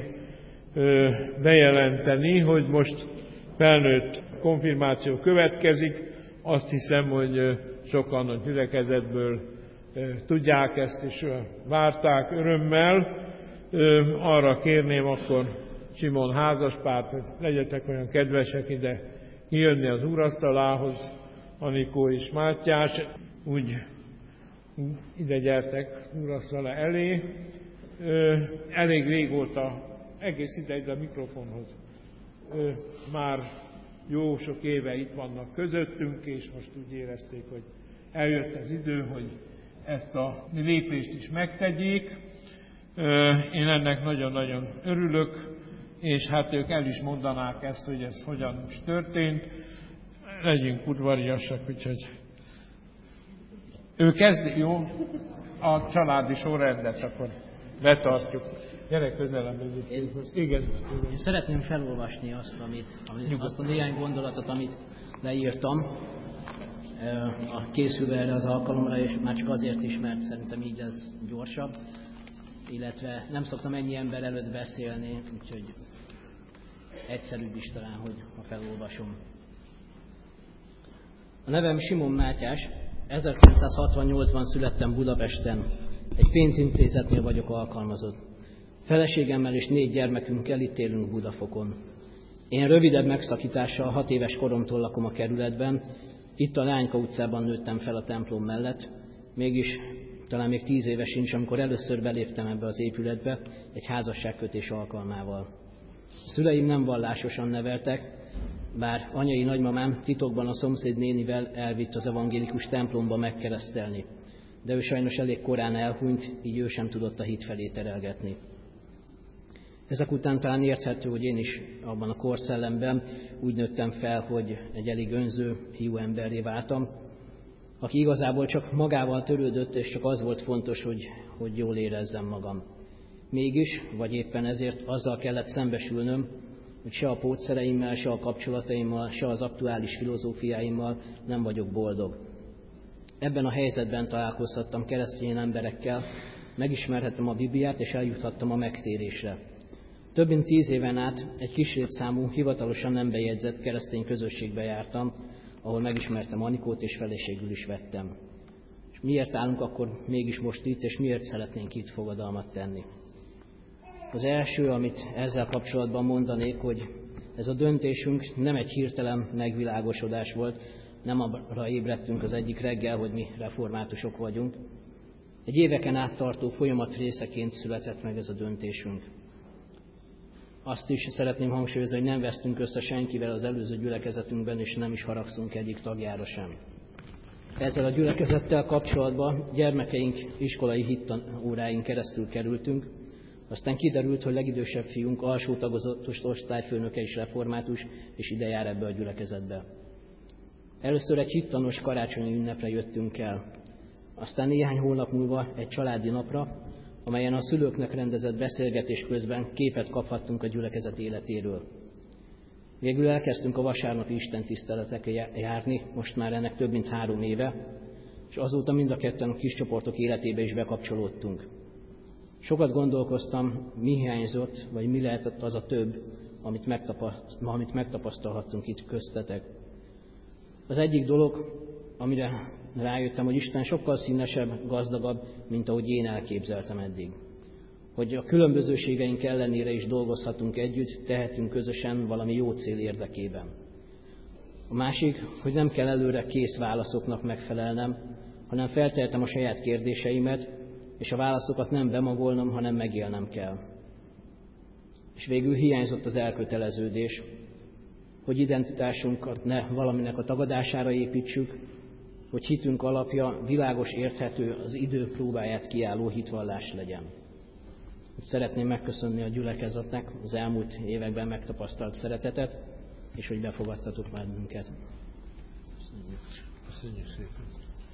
bejelenteni, hogy most felnőtt konfirmáció következik. azt hiszem, hogy sokan a gyülekezetből tudják ezt, és várták örömmel. Arra kérném akkor Simon házaspárt, hogy legyetek olyan kedvesek ide kijönni az úrasztalához, Anikó és Mátyás, úgy ide gyertek úrasztala elé. Elég régóta, egész ide a mikrofonhoz, már jó sok éve itt vannak közöttünk, és most úgy érezték, hogy eljött az idő, hogy ezt a lépést is megtegyék. Én ennek nagyon-nagyon örülök, és hát ők el is mondanák ezt, hogy ez hogyan is történt. Legyünk udvariasak, úgyhogy ő kezdi, jó? A családi sorrendet akkor betartjuk. Gyere közelebb. Igen. Én szeretném felolvasni azt a néhány gondolatot, amit leírtam a készülve erre az alkalomra, és már csak azért is, mert szerintem így ez gyorsabb, illetve nem szoktam ennyi ember előtt beszélni, úgyhogy egyszerűbb is talán, hogy ha felolvasom. A nevem Simon Mátyás, 1968-ban születtem Budapesten, egy pénzintézetnél vagyok alkalmazott. Feleségemmel és 4 gyermekünkkel itt élünk Budafokon. Én rövidebb megszakítással 6 éves koromtól lakom a kerületben, itt a Leányka utcában nőttem fel a templom mellett, mégis talán még 10 éves sincs, amikor először beléptem ebbe az épületbe egy házasságkötés alkalmával. A szüleim nem vallásosan neveltek, bár anyai nagymamám titokban a szomszéd nénivel elvitt az evangélikus templomba megkeresztelni, de ő sajnos elég korán elhunyt, így ő sem tudott a hit felé terelgetni. Ezek után talán érthető, hogy én is abban a korszellemben úgy nőttem fel, hogy egy elég önző, hiú emberré váltam, aki igazából csak magával törődött, és csak az volt fontos, hogy jól érezzem magam. Mégis, vagy éppen ezért azzal kellett szembesülnöm, hogy se a pótszereimmel, se a kapcsolataimmal, se az aktuális filozófiáimmal nem vagyok boldog. Ebben a helyzetben találkozhattam keresztény emberekkel, megismerhettem a Bibliát, és eljuthattam a megtérésre. Több mint 10 éven át egy kis létszámú, hivatalosan nem bejegyzett keresztény közösségbe jártam, ahol megismertem Anikót, és feleségül is vettem. És miért állunk akkor mégis most itt, és miért szeretnénk itt fogadalmat tenni? Az első, amit ezzel kapcsolatban mondanék, hogy ez a döntésünk nem egy hirtelen megvilágosodás volt, nem arra ébredtünk az egyik reggel, hogy mi reformátusok vagyunk. Egy éveken át tartó folyamat részeként született meg ez a döntésünk. Azt is szeretném hangsúlyozni, hogy nem vesztünk össze senkivel az előző gyülekezetünkben, és nem is haragszunk egyik tagjára sem. Ezzel a gyülekezettel kapcsolatban gyermekeink iskolai hittanóráin keresztül kerültünk, aztán kiderült, hogy legidősebb fiunk alsó tagozatos osztályfőnöke is református, és ide jár ebbe a gyülekezetbe. Először egy hittanos karácsonyi ünnepre jöttünk el, aztán néhány hónap múlva egy családi napra, amelyen a szülőknek rendezett beszélgetés közben képet kaphattunk a gyülekezet életéről. Végül elkezdtünk a vasárnapi istentiszteletekre járni, most már ennek több mint 3 éve, és azóta mind a ketten a kis csoportok életébe is bekapcsolódtunk. Sokat gondolkoztam, mi hiányzott, vagy mi lehetett az a több, amit megtapasztalhattunk itt köztetek. Az egyik dolog, amire rájöttem, hogy Isten sokkal színesebb, gazdagabb, mint ahogy én elképzeltem eddig. Hogy a különbözőségeink ellenére is dolgozhatunk együtt, tehetünk közösen valami jó cél érdekében. A másik, hogy nem kell előre kész válaszoknak megfelelnem, hanem feltehetem a saját kérdéseimet, és a válaszokat nem bemagolnom, hanem megélnem kell. És végül hiányzott az elköteleződés, hogy identitásunkat ne valaminek a tagadására építsük, hogy hitünk alapja világos, érthető, az idő próbáját kiálló hitvallás legyen. Szeretném megköszönni a gyülekezetnek az elmúlt években megtapasztalt szeretetet, és hogy befogadtatok már minket. Köszönjük szépen.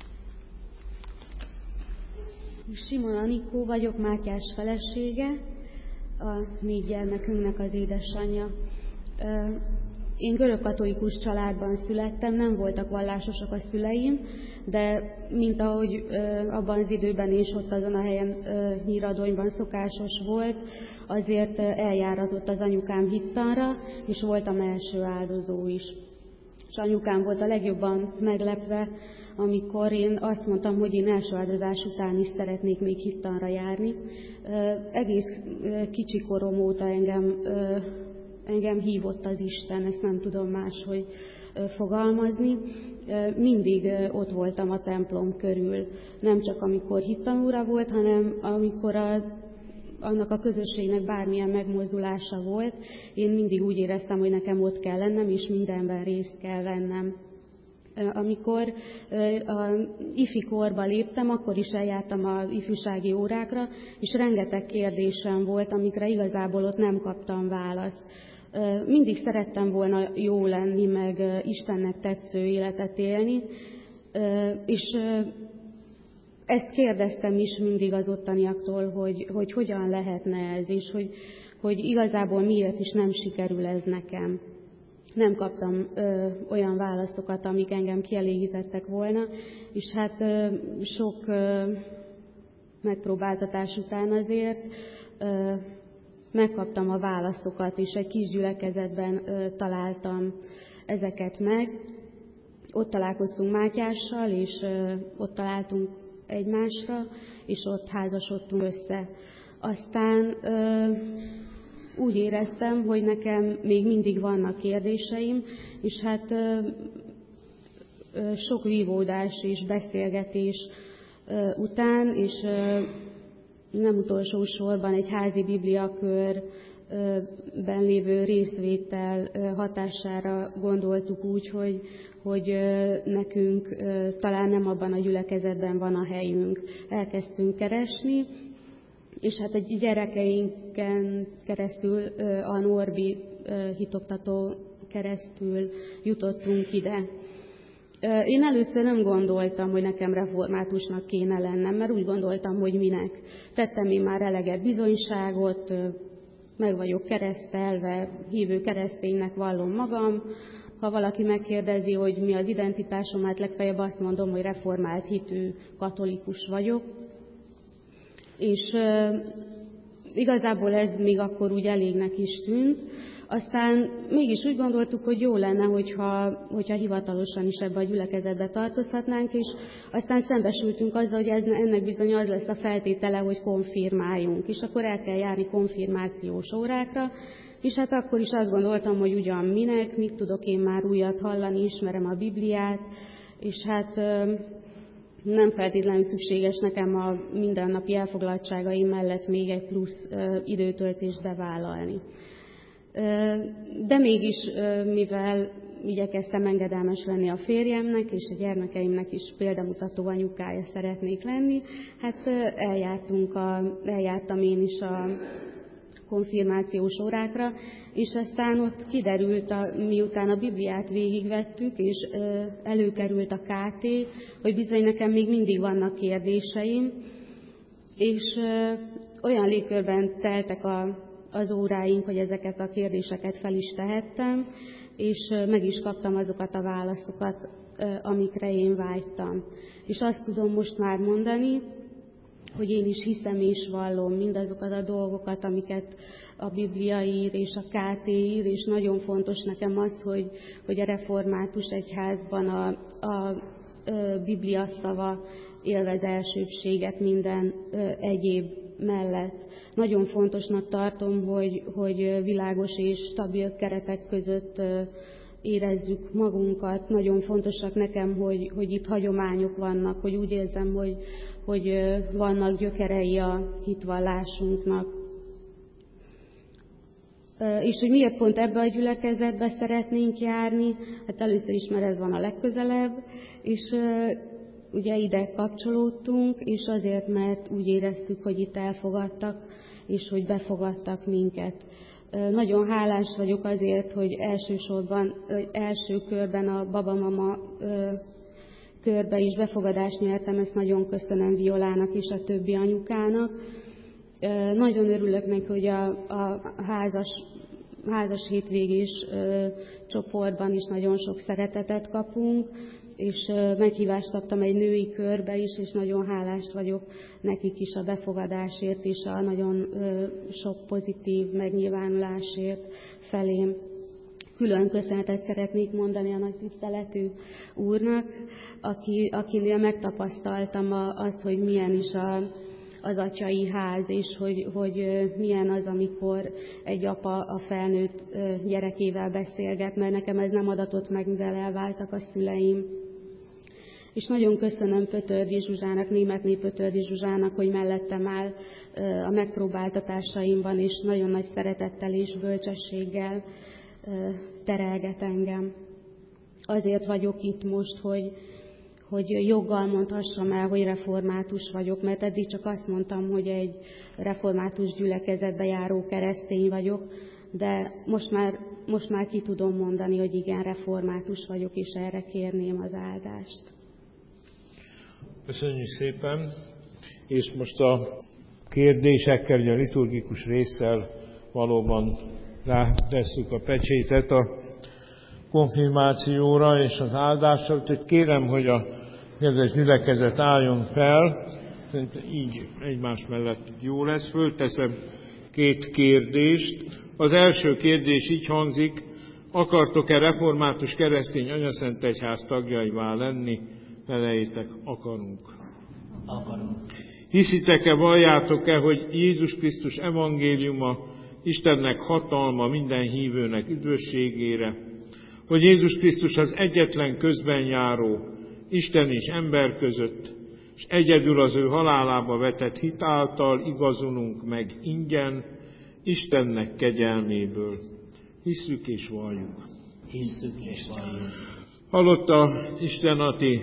Simon Anikó vagyok, Mátyás felesége, a 4 gyermekünknek az édesanyja. Én görögkatolikus családban születtem, nem voltak vallásosak a szüleim, de mint ahogy abban az időben is ott azon a helyen Nyíradonyban szokásos volt, azért eljáratott az anyukám hittanra, és voltam első áldozó is. És anyukám volt a legjobban meglepve, amikor én azt mondtam, hogy én első áldozás után is szeretnék még hittanra járni. Egész kicsi korom óta engem hívott az Isten, ezt nem tudom máshogy fogalmazni. Mindig ott voltam a templom körül, nem csak amikor hittanóra volt, hanem amikor annak a közösségnek bármilyen megmozdulása volt, én mindig úgy éreztem, hogy nekem ott kell lennem, és mindenben részt kell vennem. Amikor a ifi korba léptem, akkor is eljártam az ifjúsági órákra, és rengeteg kérdésem volt, amikre igazából ott nem kaptam választ. Mindig szerettem volna jó lenni, meg Istennek tetsző életet élni, és ezt kérdeztem is mindig az ottaniaktól, hogy hogyan lehetne ez, és hogy igazából miért is nem sikerül ez nekem. Nem kaptam olyan válaszokat, amik engem kielégítettek volna, és hát sok megpróbáltatás után azért megkaptam a válaszokat, és egy kis gyülekezetben találtam ezeket meg. Ott találkoztunk Mátyással, és ott találtunk egymásra, és ott házasodtunk össze. Aztán úgy éreztem, hogy nekem még mindig vannak kérdéseim, és hát sok vívódás és beszélgetés után, és nem utolsó sorban egy házi bibliakörben lévő részvétel hatására gondoltuk úgy, hogy nekünk talán nem abban a gyülekezetben van a helyünk. Elkezdtünk keresni, és hát egy gyerekeinken keresztül, a Norbi hitoktató keresztül jutottunk ide. Én először nem gondoltam, hogy nekem reformátusnak kéne lennem, mert úgy gondoltam, hogy minek. Tettem én már eleget bizonyságot, meg vagyok keresztelve, hívő kereszténynek vallom magam. Ha valaki megkérdezi, hogy mi az identitásom, hát legfeljebb azt mondom, hogy reformált hitű katolikus vagyok. És igazából ez még akkor úgy elégnek is tűnt. Aztán mégis úgy gondoltuk, hogy jó lenne, hogyha hivatalosan is ebbe a gyülekezetbe tartozhatnánk, és aztán szembesültünk azzal, hogy ennek bizony az lesz a feltétele, hogy konfirmáljunk, és akkor el kell járni konfirmációs órákra, és hát akkor is azt gondoltam, hogy ugyan minek, mit tudok én már újat hallani, ismerem a Bibliát, és hát nem feltétlenül szükséges nekem a mindennapi elfoglaltságaim mellett még egy plusz időtöltést bevállalni. De mégis, mivel igyekeztem engedelmes lenni a férjemnek, és a gyermekeimnek is példamutató anyukája szeretnék lenni, hát eljártam én is a konfirmációs órákra, és aztán ott kiderült, miután a Bibliát végigvettük, és előkerült a KT, hogy bizony nekem még mindig vannak kérdéseim, és olyan légkörben teltek az óráink, hogy ezeket a kérdéseket fel is tehettem, és meg is kaptam azokat a válaszokat, amikre én vágytam. És azt tudom most már mondani, hogy én is hiszem és vallom mindazokat a dolgokat, amiket a Biblia ír és a KT ír, és nagyon fontos nekem az, hogy a református egyházban a Biblia szava élvez elsőbséget minden egyéb mellett. Nagyon fontosnak tartom, hogy világos és stabil keretek között érezzük magunkat. Nagyon fontosak nekem, hogy itt hagyományok vannak, hogy úgy érzem, hogy vannak gyökerei a hitvallásunknak. És hogy miért pont ebbe a gyülekezetbe szeretnénk járni? Hát először is, mert ez van a legközelebb, és ugye ide kapcsolódtunk, és azért, mert úgy éreztük, hogy itt elfogadtak, és hogy befogadtak minket. Nagyon hálás vagyok azért, hogy első körben a babamama körbe is befogadást nyertem, ezt nagyon köszönöm Violának és a többi anyukának. Nagyon örülök neki, hogy a házas hétvégés csoportban is nagyon sok szeretetet kapunk, és meghívást kaptam egy női körbe is, és nagyon hálás vagyok nekik is a befogadásért, és a nagyon sok pozitív megnyilvánulásért felém. Külön köszönetet szeretnék mondani a nagy tiszteletű úrnak, akinél megtapasztaltam azt, hogy milyen is az atyai ház, és hogy milyen az, amikor egy apa a felnőtt gyerekével beszélget, mert nekem ez nem adatott meg, mivel elváltak a szüleim. És nagyon köszönöm Pötördi Zsuzsának, Németné Pötördi Zsuzsának, hogy mellettem áll a megpróbáltatásaimban, és nagyon nagy szeretettel és bölcsességgel terelget engem. Azért vagyok itt most, hogy joggal mondhassam el, hogy református vagyok, mert eddig csak azt mondtam, hogy egy református gyülekezetbe járó keresztény vagyok, de most már ki tudom mondani, hogy igen, református vagyok, és erre kérném az áldást. Köszönjük szépen, és most a kérdésekkel, a liturgikus résszel valóban rátesszük a pecsétet a konfirmációra és az áldásra, úgyhogy kérem, hogy a kedves gyülekezet álljon fel, szerintem így egymás mellett jó lesz, fölteszem 2 kérdést. Az első kérdés így hangzik: akartok-e református keresztény anyaszentegyház tagjaivá lenni? Feleljétek, akarunk. Hiszitek-e, valljátok-e, hogy Jézus Krisztus evangéliuma Istennek hatalma minden hívőnek üdvösségére, hogy Jézus Krisztus az egyetlen közbenjáró Isten és ember között, és egyedül az ő halálába vetett hit által igazulunk meg ingyen Istennek kegyelméből. Hisszük és valljuk. Hisszük és valljuk. Hallotta Isten a ti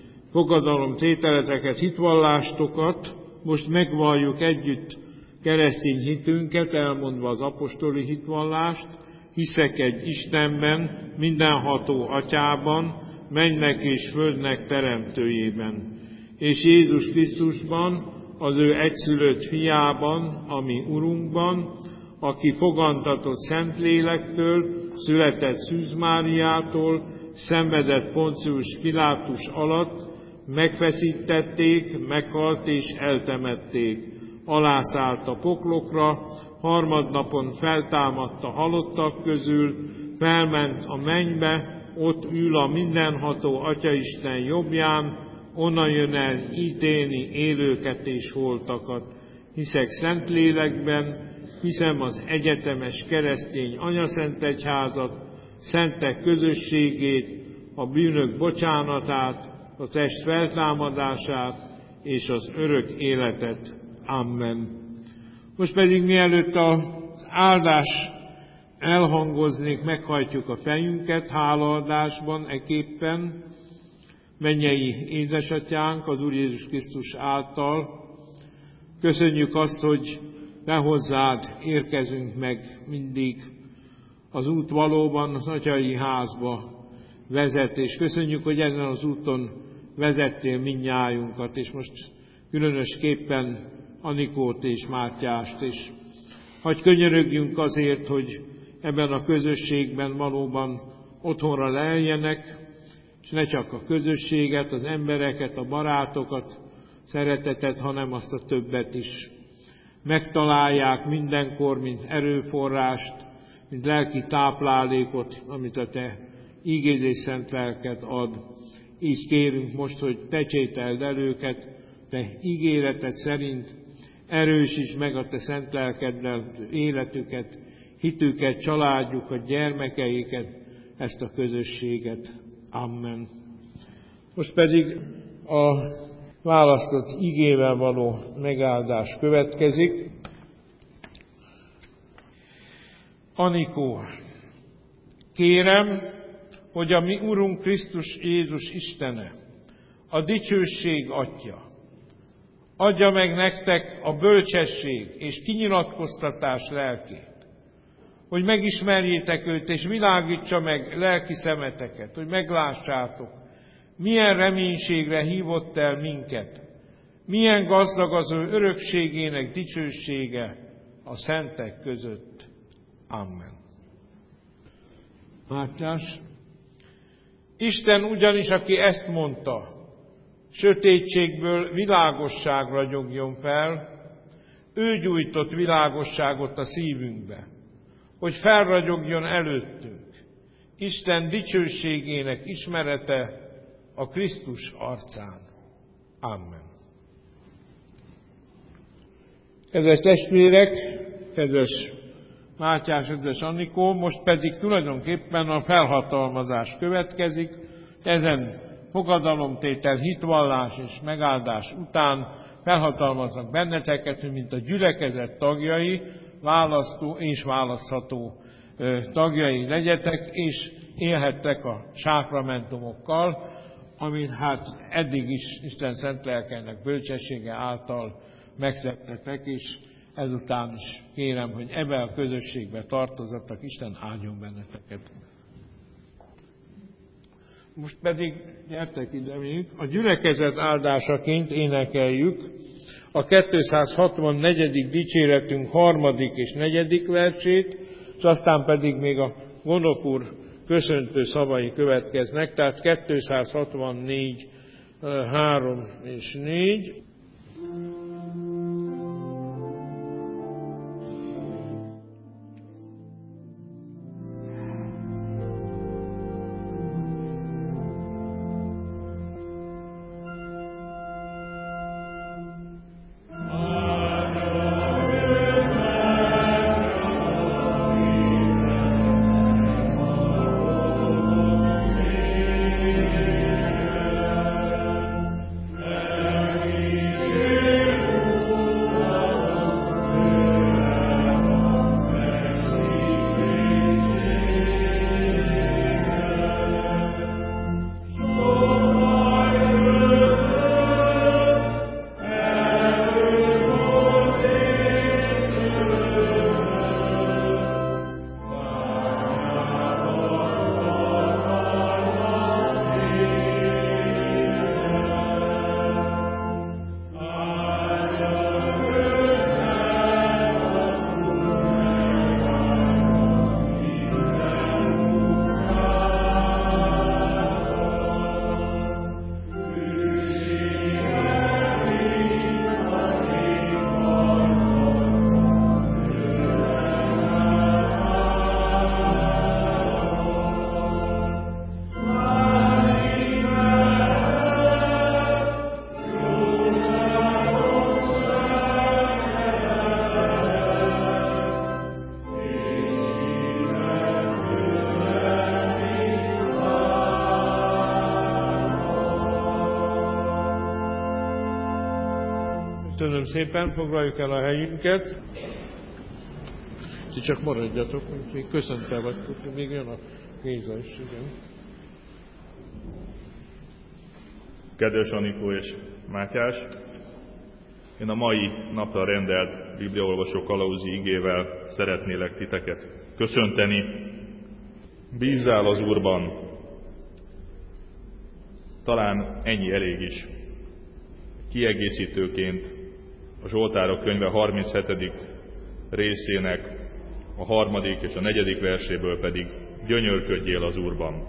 fogadalomtételeteket, hitvallástokat, most megvalljuk együtt keresztény hitünket, elmondva az apostoli hitvallást. Hiszek egy Istenben, mindenható Atyában, mennek és földnek teremtőjében, és Jézus Krisztusban, az ő egyszülött fiában, ami Urunkban, aki fogantatott Szentlélektől, született Szűz Máriától, szenvedett Poncius Pilátus alatt, megfeszítették, meghalt és eltemették, alászállt a poklokra, harmadnapon feltámadt a halottak közül, felment a mennybe, ott ül a mindenható Atyaisten jobbján, onnan jön el ítélni élőket és holtakat. Hiszek Szentlélekben, hiszem az egyetemes keresztény anyaszentegyházat, szentek közösségét, a bűnök bocsánatát, a test feltámadását és az örök életet. Amen. Most pedig mielőtt az áldás elhangoznék, meghajtjuk a fejünket hálaadásban eképpen. Mennyei édesatyánk, az Úr Jézus Krisztus által, köszönjük azt, hogy te hozzád érkezünk meg mindig. Az út valóban az atyai házba vezet, és köszönjük, hogy ezen az úton vezettél mindnyájunkat, és most különösképpen Anikót és Mátyást, és hadd könyörögjünk azért, hogy ebben a közösségben valóban otthonra leljenek, és ne csak a közösséget, az embereket, a barátokat, szeretetet, hanem azt a többet is. Megtalálják mindenkor, mint erőforrást, mint lelki táplálékot, amit a te ígéd és szent lelked ad. Így kérünk most, hogy pecsételd el őket, te ígéreted szerint, erősíts meg a te szent lelkeddel életüket, hitüket, családjukat, gyermekeiket, ezt a közösséget. Amen. Most pedig a választott igével való megáldás következik. Anikó, kérem, hogy a mi Urunk Krisztus Jézus Istene, a dicsőség Atya, adja meg nektek a bölcsesség és kinyilatkoztatás lelkét, hogy megismerjétek őt, és világítsa meg lelki szemeteket, hogy meglássátok, milyen reménységre hívott el minket, milyen gazdag az ő örökségének dicsősége a szentek között. Amen. Mátyás. Isten ugyanis, aki ezt mondta, sötétségből világosság ragyogjon fel, ő gyújtott világosságot a szívünkbe, hogy felragyogjon előttünk, Isten dicsőségének ismerete a Krisztus arcán. Amen. Kedves testvérek, kedves Mátyás, kedves Anikó, most pedig tulajdonképpen a felhatalmazás következik. Ezen fogadalomtétel, hitvallás és megáldás után felhatalmaznak benneteket, hogy mint a gyülekezet tagjai, választó és választható tagjai legyetek, és élhettek a sákramentumokkal, amit eddig is Isten szent lelkének bölcsessége által megszeptetek, és ezután is kérem, hogy ebbe a közösségbe tartozzatok, Isten áldjon benneteket. Most pedig gyertek ide még, a gyülekezet áldásaként énekeljük a 264. dicséretünk 3. és 4. versét, és aztán pedig még a gondok úr köszöntő szavai következnek, tehát 264, 3 és 4. Köszönöm szépen, foglaljuk el a helyünket. Ti csak maradjatok, még köszöntel vagytok, még jön a Géza is, igen. Kedves Anikó és Mátyás, én a mai napra rendelt bibliaolvasó kalauzi igével szeretnélek titeket köszönteni. Bízzál az Úrban. Talán ennyi elég is. Kiegészítőként a Zsoltárok könyve 37. részének a 3. és a 4. verséből pedig gyönyörködjél az Úrban.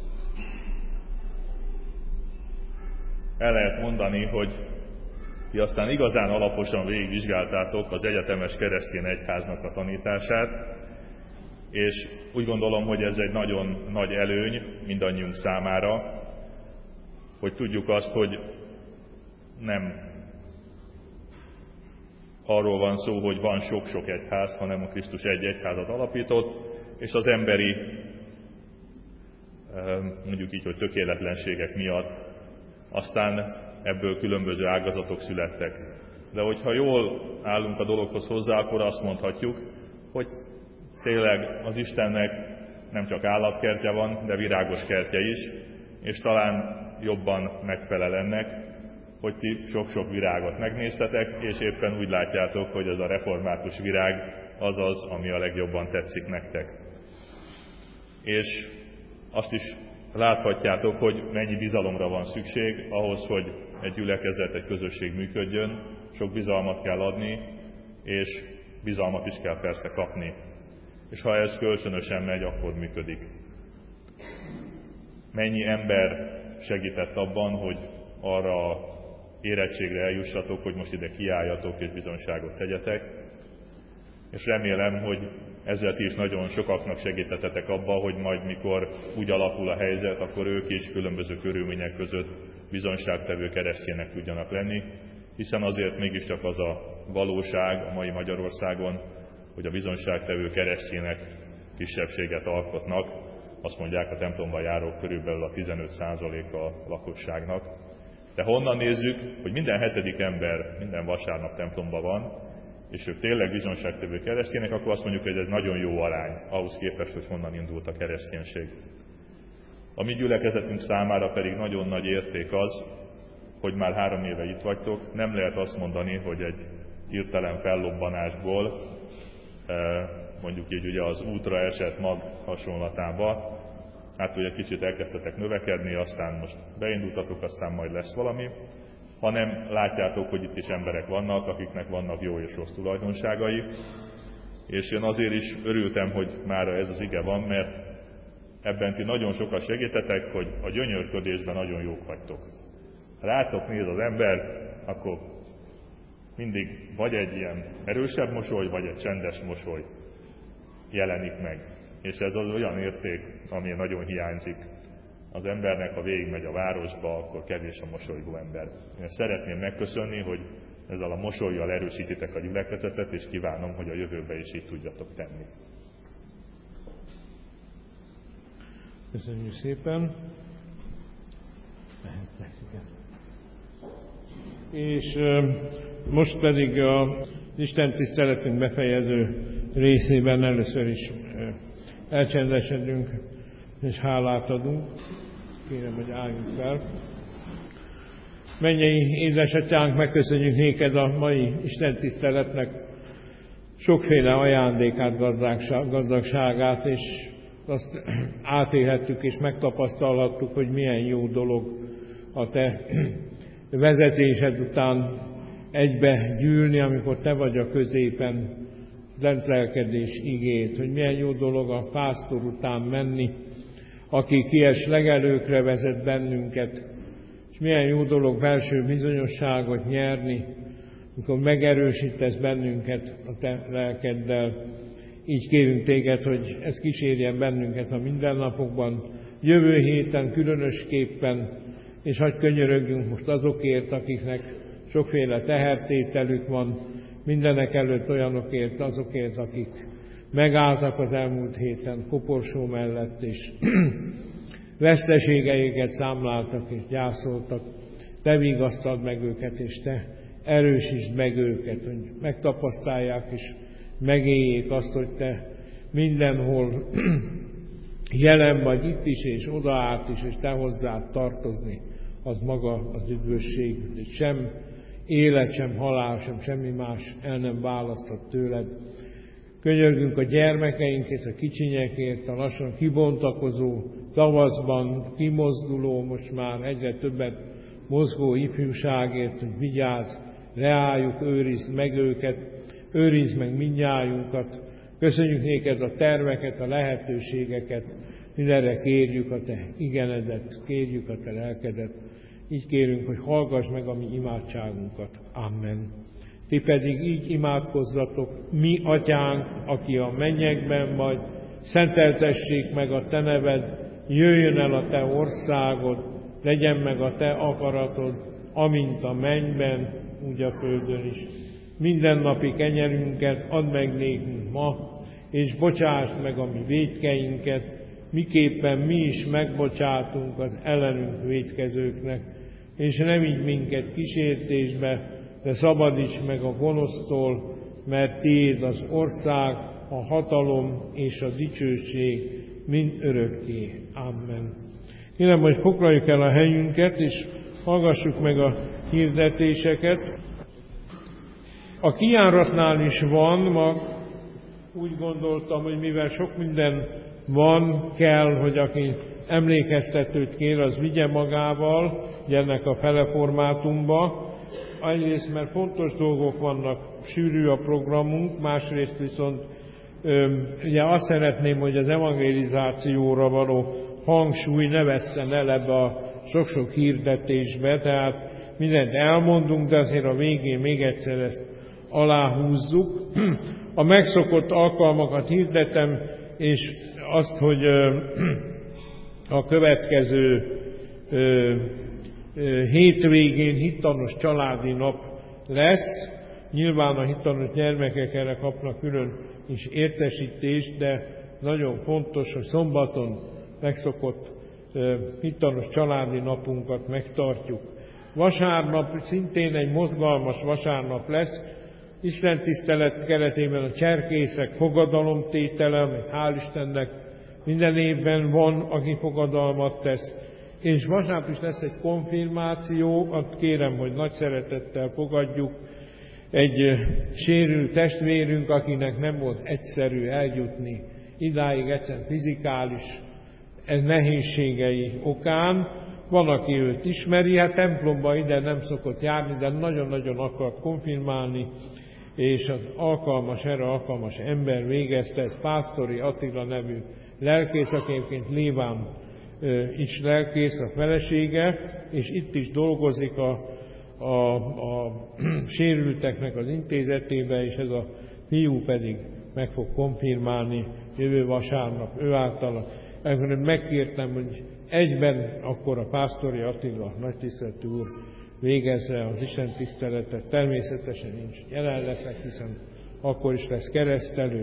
El lehet mondani, hogy ti aztán igazán alaposan végigvizsgáltátok az egyetemes keresztény egyháznak a tanítását, és úgy gondolom, hogy ez egy nagyon nagy előny mindannyiunk számára, hogy tudjuk azt, hogy nem arról van szó, hogy van sok-sok egyház, hanem a Krisztus egy egyházat alapított, és az emberi, mondjuk így, hogy tökéletlenségek miatt aztán ebből különböző ágazatok születtek. De hogyha jól állunk a dologhoz hozzá, akkor azt mondhatjuk, hogy tényleg az Istennek nem csak állatkertje van, de virágos kertje is, és talán jobban megfelel ennek, hogy ti sok-sok virágot megnéztetek, és éppen úgy látjátok, hogy ez a református virág az az, ami a legjobban tetszik nektek. És azt is láthatjátok, hogy mennyi bizalomra van szükség ahhoz, hogy egy gyülekezet, egy közösség működjön. Sok bizalmat kell adni, és bizalmat is kell persze kapni. És ha ez kölcsönösen megy, akkor működik. Mennyi ember segített abban, hogy arra a érettségre eljussatok, hogy most ide kiálljatok és bizonyságot tegyetek. És remélem, hogy ezzel ti is nagyon sokaknak segítetetek abba, hogy majd mikor úgy alakul a helyzet, akkor ők is különböző körülmények között bizonyságtevő keresztjének tudjanak lenni, hiszen azért mégiscsak az a valóság a mai Magyarországon, hogy a bizonyságtevő keresztjének kisebbséget alkotnak, azt mondják a templomba járók körülbelül a 15% a lakosságnak. De honnan nézzük, hogy minden 7. ember minden vasárnap templomban van, és ők tényleg bizonyságtevő keresztjének, akkor azt mondjuk, hogy ez nagyon jó arány, ahhoz képest, hogy honnan indult a kereszténység. A mi gyülekezetünk számára pedig nagyon nagy érték az, hogy már 3 éve itt vagytok. Nem lehet azt mondani, hogy egy hirtelen fellobbanásból, mondjuk így ugye az útra esett mag hasonlatába, hát ugye kicsit elkezdtetek növekedni, aztán most beindultatok, aztán majd lesz valami, hanem látjátok, hogy itt is emberek vannak, akiknek vannak jó és rossz tulajdonságai, és én azért is örültem, hogy már ez az ige van, mert ebben ti nagyon sokat segítetek, hogy a gyönyörködésben nagyon jók vagytok. Ha rátok néz az ember, akkor mindig vagy egy ilyen erősebb mosoly, vagy egy csendes mosoly jelenik meg. És ez az olyan érték, ami nagyon hiányzik az embernek, ha végigmegy a városba, akkor kevés a mosolygó ember. Én szeretném megköszönni, hogy ezzel a mosollyal erősítitek a gyülekezetet, és kívánom, hogy a jövőben is így tudjatok tenni. Köszönjük szépen. És most pedig az Isten tiszteletünk befejező részében először is elcsendesedünk és hálát adunk. Kérem, hogy álljunk fel. Mennyei édesatyánk, megköszönjük néked a mai Isten tiszteletnek sokféle ajándékát, gazdagságát, és azt átélhettük és megtapasztalhattuk, hogy milyen jó dolog a te vezetésed után egybe gyűlni, amikor te vagy a középen, lent lelkedés igét, hogy milyen jó dolog a pásztor után menni, aki kies legelőkre vezet bennünket, és milyen jó dolog belső bizonyosságot nyerni, amikor megerősítesz bennünket a te lelkeddel. Így kérünk téged, hogy ez kísérjen bennünket a mindennapokban, jövő héten különösképpen, és hadd könyörögjünk most azokért, akiknek sokféle tehertételük van, mindenek előtt olyanokért, azokért, akik megálltak az elmúlt héten koporsó mellett, és veszteségeiket számláltak és gyászoltak. Te vigasztald meg őket, és te erősítsd meg őket, hogy megtapasztalják és megéljék azt, hogy te mindenhol jelen vagy itt is, és oda át is, és te hozzád tartozni, az maga az üdvösség. Sem élet, sem halál, sem semmi más el nem választhat tőled. Könyörgünk a gyermekeinkért, a kicsinyekért, a lassan kibontakozó, tavaszban kimozduló, most már egyre többet mozgó ifjúságért, hogy vigyázz, reájuk, őrizd meg őket, őrizd meg mindnyájunkat. Köszönjük néked a terveket, a lehetőségeket, mindenre kérjük a te igenedet, kérjük a te lelkedet. Így kérünk, hogy hallgass meg a mi imádságunkat. Amen. Ti pedig így imádkozzatok: mi atyánk, aki a mennyekben vagy, szenteltessék meg a te neved, jöjjön el a te országod, legyen meg a te akaratod, amint a mennyben, úgy a földön is. Mindennapi kenyerünket add meg nékünk ma, és bocsásd meg a mi vétkeinket, miképpen mi is megbocsátunk az ellenünk vétkezőknek, és nem így minket kísértésbe, de szabadíts meg a gonosztól, mert tiéd az ország, a hatalom és a dicsőség mind örökké. Amen. Kérem, hogy foglaljuk el a helyünket, és hallgassuk meg a hirdetéseket. A kijáratnál is van, ma úgy gondoltam, hogy mivel sok minden van, kell, hogy aki emlékeztetőt kér, az vigye magával, ennek a feleformátumba. Egyrészt, mert fontos dolgok vannak, sűrű a programunk, másrészt viszont ugye azt szeretném, hogy az evangelizációra való hangsúly ne vesszen el ebbe a sok-sok hirdetésbe, tehát mindent elmondunk, de azért a végén még egyszer ezt aláhúzzuk. A megszokott alkalmakat hirdetem, és azt, hogy a következő hétvégén hittanos családi nap lesz. Nyilván a hittanos gyermekek erre kapnak külön is értesítést, de nagyon fontos, hogy szombaton megszokott hittanos családi napunkat megtartjuk. Vasárnap szintén egy mozgalmas vasárnap lesz, istentisztelet keretében a cserkészek fogadalomtétele, meg hál' Istennek minden évben van, aki fogadalmat tesz, és vasárnap is lesz egy konfirmáció, azt kérem, hogy nagy szeretettel fogadjuk, egy sérült testvérünk, akinek nem volt egyszerű eljutni idáig, egyszerűen fizikális nehézségei okán. Van, aki őt ismeri, hát templomba ide nem szokott járni, de nagyon-nagyon akart konfirmálni, és az erre alkalmas ember végezte, ez Pásztori Attila nevű lelkész, aki egyébként Léván is lelkész, a felesége, és itt is dolgozik a sérülteknek az intézetébe, és ez a fiú pedig meg fog konfirmálni jövő vasárnap ő által. Akkor megkértem, hogy egyben akkor a Pásztori Attila nagytiszteletű úr végezze az istentiszteletet. Természetesen nincs jelen leszek, hiszen akkor is lesz keresztelő.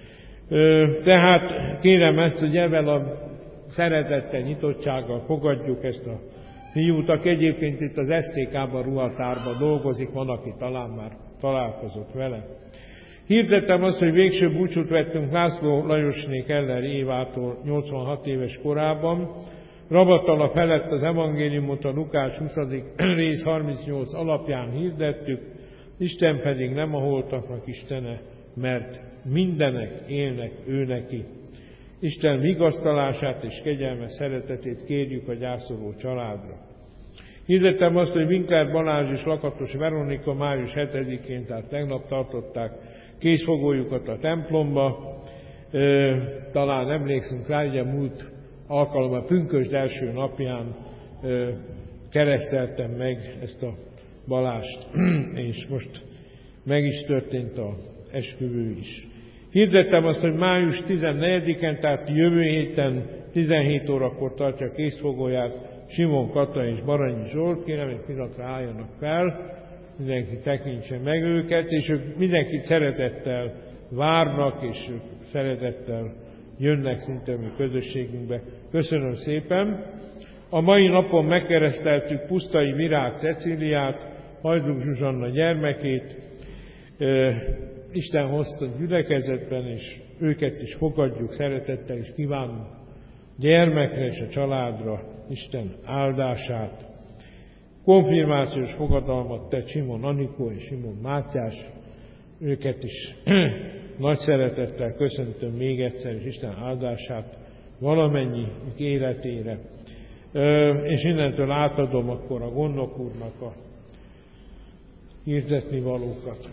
Tehát kérem ezt, hogy ebben a szeretettel, nyitottsággal fogadjuk ezt a fiút, aki egyébként itt az STK-ban, ruhatárban dolgozik, van, aki talán már találkozott vele. Hirdettem azt, hogy végső búcsút vettünk László Lajosné Keller Évától 86 éves korában. Rabatala felett az evangéliumot a Lukás 20. rész 38 alapján hirdettük, Isten pedig nem a holtaknak Istene, mert mindenek élnek ő neki. Isten vigasztalását és kegyelmes szeretetét kérjük a gyászoló családra. Hirdettem azt, hogy Winkler Balázs és Lakatos Veronika május 7-én, tehát tegnap tartották készfogójukat a templomba. Talán emlékszünk rá, ugye múlt alkalommal pünkösd első napján kereszteltem meg ezt a Balást, és most meg is történt az esküvő is. Hirdettem azt, hogy május 14-en, tehát jövő héten 17 órakor tartja készfogóját Simon Kata és Baranyi Zsolt. Kérem, egy pillanatra álljanak fel, mindenki tekintse meg őket, és ők mindenkit szeretettel várnak, és ők szeretettel jönnek szinte a mi közösségünkbe. Köszönöm szépen! A mai napon megkereszteltük Pusztai Virág Cecíliát, Hajduk Zsuzsanna gyermekét. Isten hozta gyülekezetben, és őket is fogadjuk szeretettel, és kívánunk gyermekre és a családra Isten áldását. Konfirmációs fogadalmat tett Simon Anikó és Simon Mátyás, őket is nagy szeretettel köszöntöm még egyszer, és Isten áldását valamennyi életére. És innentől átadom akkor a gondnok úrnak a hirdetni valókat.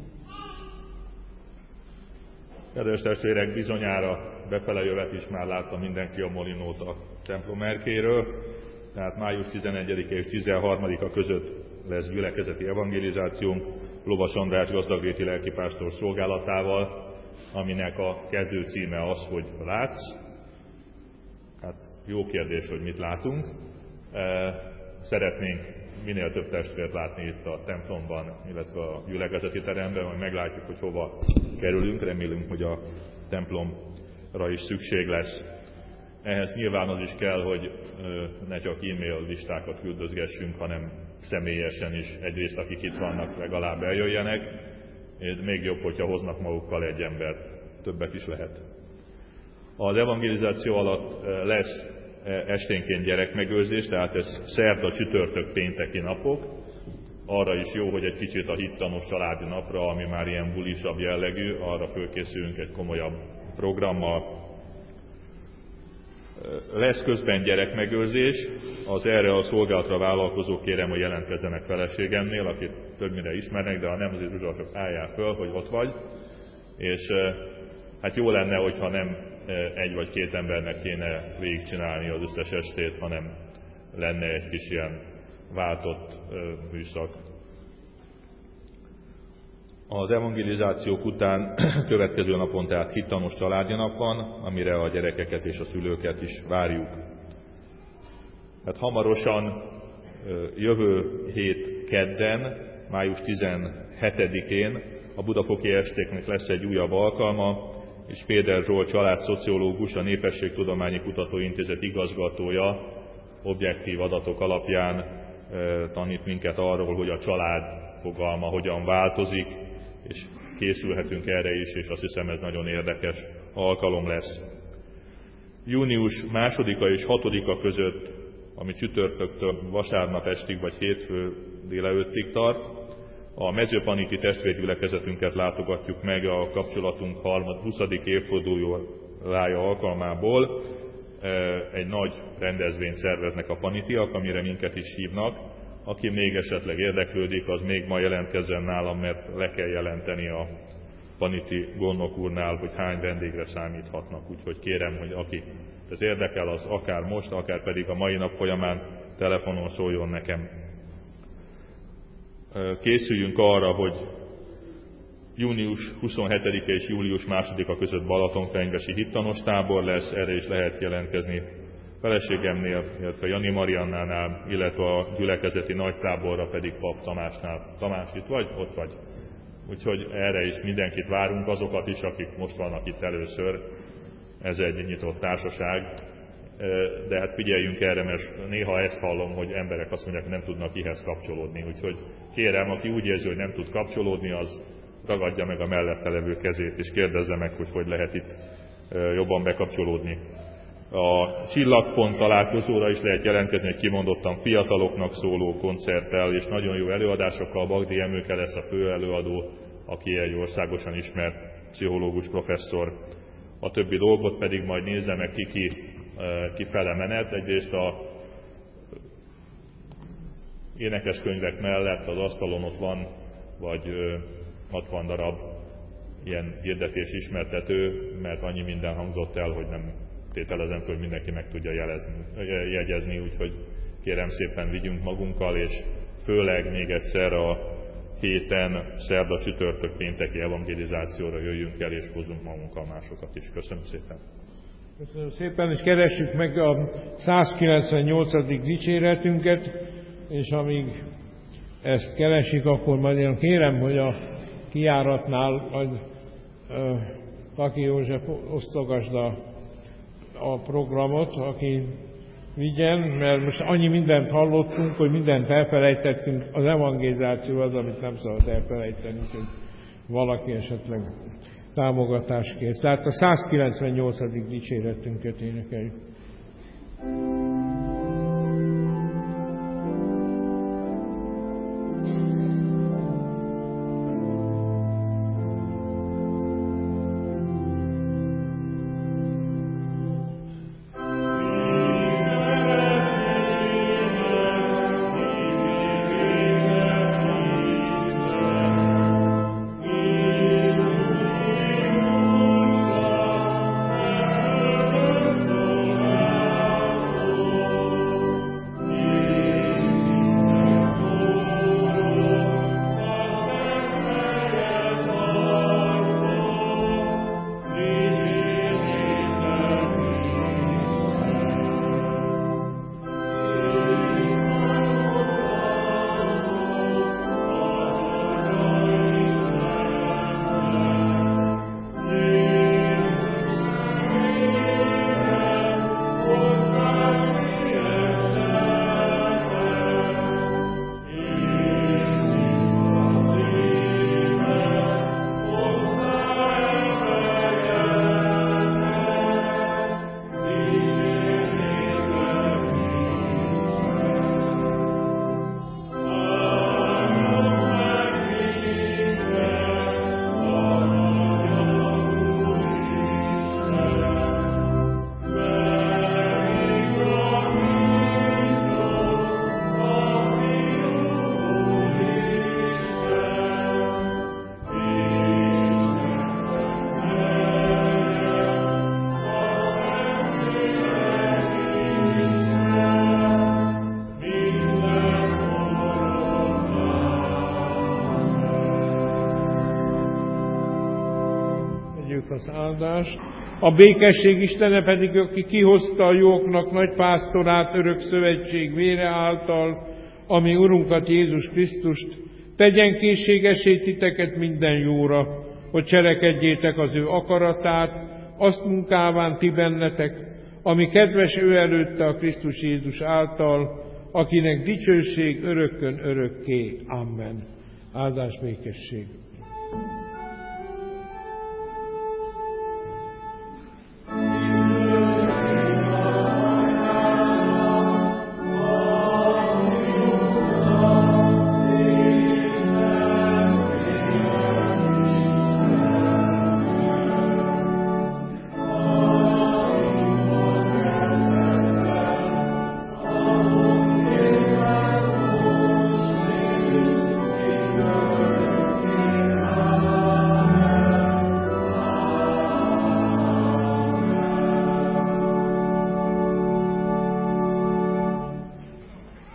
Kedves testvérek, bizonyára befele jövet is már látta mindenki a molinót a templom erkéről, tehát május 11 és 13-a között lesz gyülekezeti evangelizációnk Lovas András gazdagréti lelkipásztor szolgálatával, aminek a kezdő címe az, hogy látsz. Hát jó kérdés, hogy mit látunk. Szeretnénk minél több testvért látni itt a templomban, illetve a gyülekezeti teremben, majd meglátjuk, hogy hova kerülünk. Remélünk, hogy a templomra is szükség lesz. Ehhez nyilván az is kell, hogy ne csak e-mail listákat küldözgessünk, hanem személyesen is egyrészt, akik itt vannak, legalább eljöjjenek. Még jobb, hogyha hoznak magukkal egy embert, többet is lehet. Az evangelizáció alatt lesz esténként gyerekmegőrzés, tehát ez szerda, csütörtök, pénteki napok. Arra is jó, hogy egy kicsit a hittanos családi napra, ami már ilyen bulisabb jellegű, arra fölkészülünk egy komolyabb programmal. Lesz közben gyerekmegőrzés, az erre a szolgálatra vállalkozók kérem, hogy jelentkezzenek feleségemnél, akit többnyire ismernek, de ha nem, azért Zsuzsa, csak álljál föl, hogy ott vagy. És hát jó lenne, hogyha nem egy vagy két embernek kéne végigcsinálni az összes estét, hanem lenne egy kis ilyen váltott műszak. Az evangelizációk után következő napon tehát hittanos családjanap van, amire a gyerekeket és a szülőket is várjuk. Hát hamarosan jövő hét kedden, május 17-én a Budafoki Estéknek lesz egy újabb alkalma, és Péder Zsolt családszociológus, a Népességtudományi Kutatóintézet igazgatója objektív adatok alapján tanít minket arról, hogy a család fogalma hogyan változik, és készülhetünk erre is, és azt hiszem ez nagyon érdekes alkalom lesz. Június 2-a és 6-a között, ami csütörtöktől vasárnap estig vagy hétfő délelőttig tart, a Mezőpaniki testvérgyülekezetünket látogatjuk meg a kapcsolatunk 20. évfordulójára alkalmából. Egy nagy rendezvényt szerveznek a panitiak, amire minket is hívnak. Aki még esetleg érdeklődik, az még ma jelentkezzen nálam, mert le kell jelenteni a paniti gondnok úrnál, hogy hány vendégre számíthatnak. Úgyhogy kérem, hogy aki ez érdekel, az akár most, akár pedig a mai nap folyamán telefonon szóljon nekem. Készüljünk arra, hogy június 27-e és július 2-a között Balatonfenyvesi hittanos tábor lesz, erre is lehet jelentkezni feleségemnél, illetve Jani Mariannánál, illetve a gyülekezeti nagytáborra pedig Pap Tamásnál. Tamás, itt vagy? Ott vagy. Úgyhogy erre is mindenkit várunk, azokat is, akik most vannak itt először. Ez egy nyitott társaság. De hát figyeljünk erre, mert néha ezt hallom, hogy emberek azt mondják, hogy nem tudnak ihhez kapcsolódni. Úgyhogy kérem, aki úgy érzi, hogy nem tud kapcsolódni, az ragadja meg a mellette levő kezét, és kérdezze meg, hogy lehet itt jobban bekapcsolódni. A Csillagpont találkozóra is lehet jelentkezni, hogy kimondottan fiataloknak szóló koncerttel, és nagyon jó előadásokkal. Bagdi Emőke lesz a fő előadó, aki egy országosan ismert pszichológus professzor. A többi dolgot pedig majd nézze meg kifele menet. Egyrészt a énekeskönyvek mellett az asztalon ott van, vagy 60 darab ilyen hirdetés ismertető, mert annyi minden hangzott el, hogy nem tételezem, hogy mindenki meg tudja jegyezni, úgyhogy kérem szépen vigyünk magunkkal, és főleg még egyszer a héten, szerda, csütörtök, pénteki evangelizációra jöjjünk el, és hozzunk magunkkal másokat is. Köszönöm szépen! Köszönöm szépen, és keressük meg a 198. dicséretünket, és amíg ezt keresik, akkor majd én kérem, hogy a kijáratnál majd Taki József osztogasd a programot, aki vigyen, mert most annyi mindent hallottunk, hogy mindent elfelejtettünk, az evangelizáció az, amit nem szabad elfelejteni, hogy valaki esetleg támogatást kér. Tehát a 198. dicséretünket énekeljük. az áldást. A békesség Istene pedig, aki kihozta a jóknak nagy pásztorát örök szövetség vére által, ami Urunkat Jézus Krisztust, tegyen készségessé titeket minden jóra, hogy cselekedjétek az ő akaratát, azt munkáván ti bennetek, ami kedves ő előtte a Krisztus Jézus által, akinek dicsőség örökkön örökké. Amen. Áldás békesség.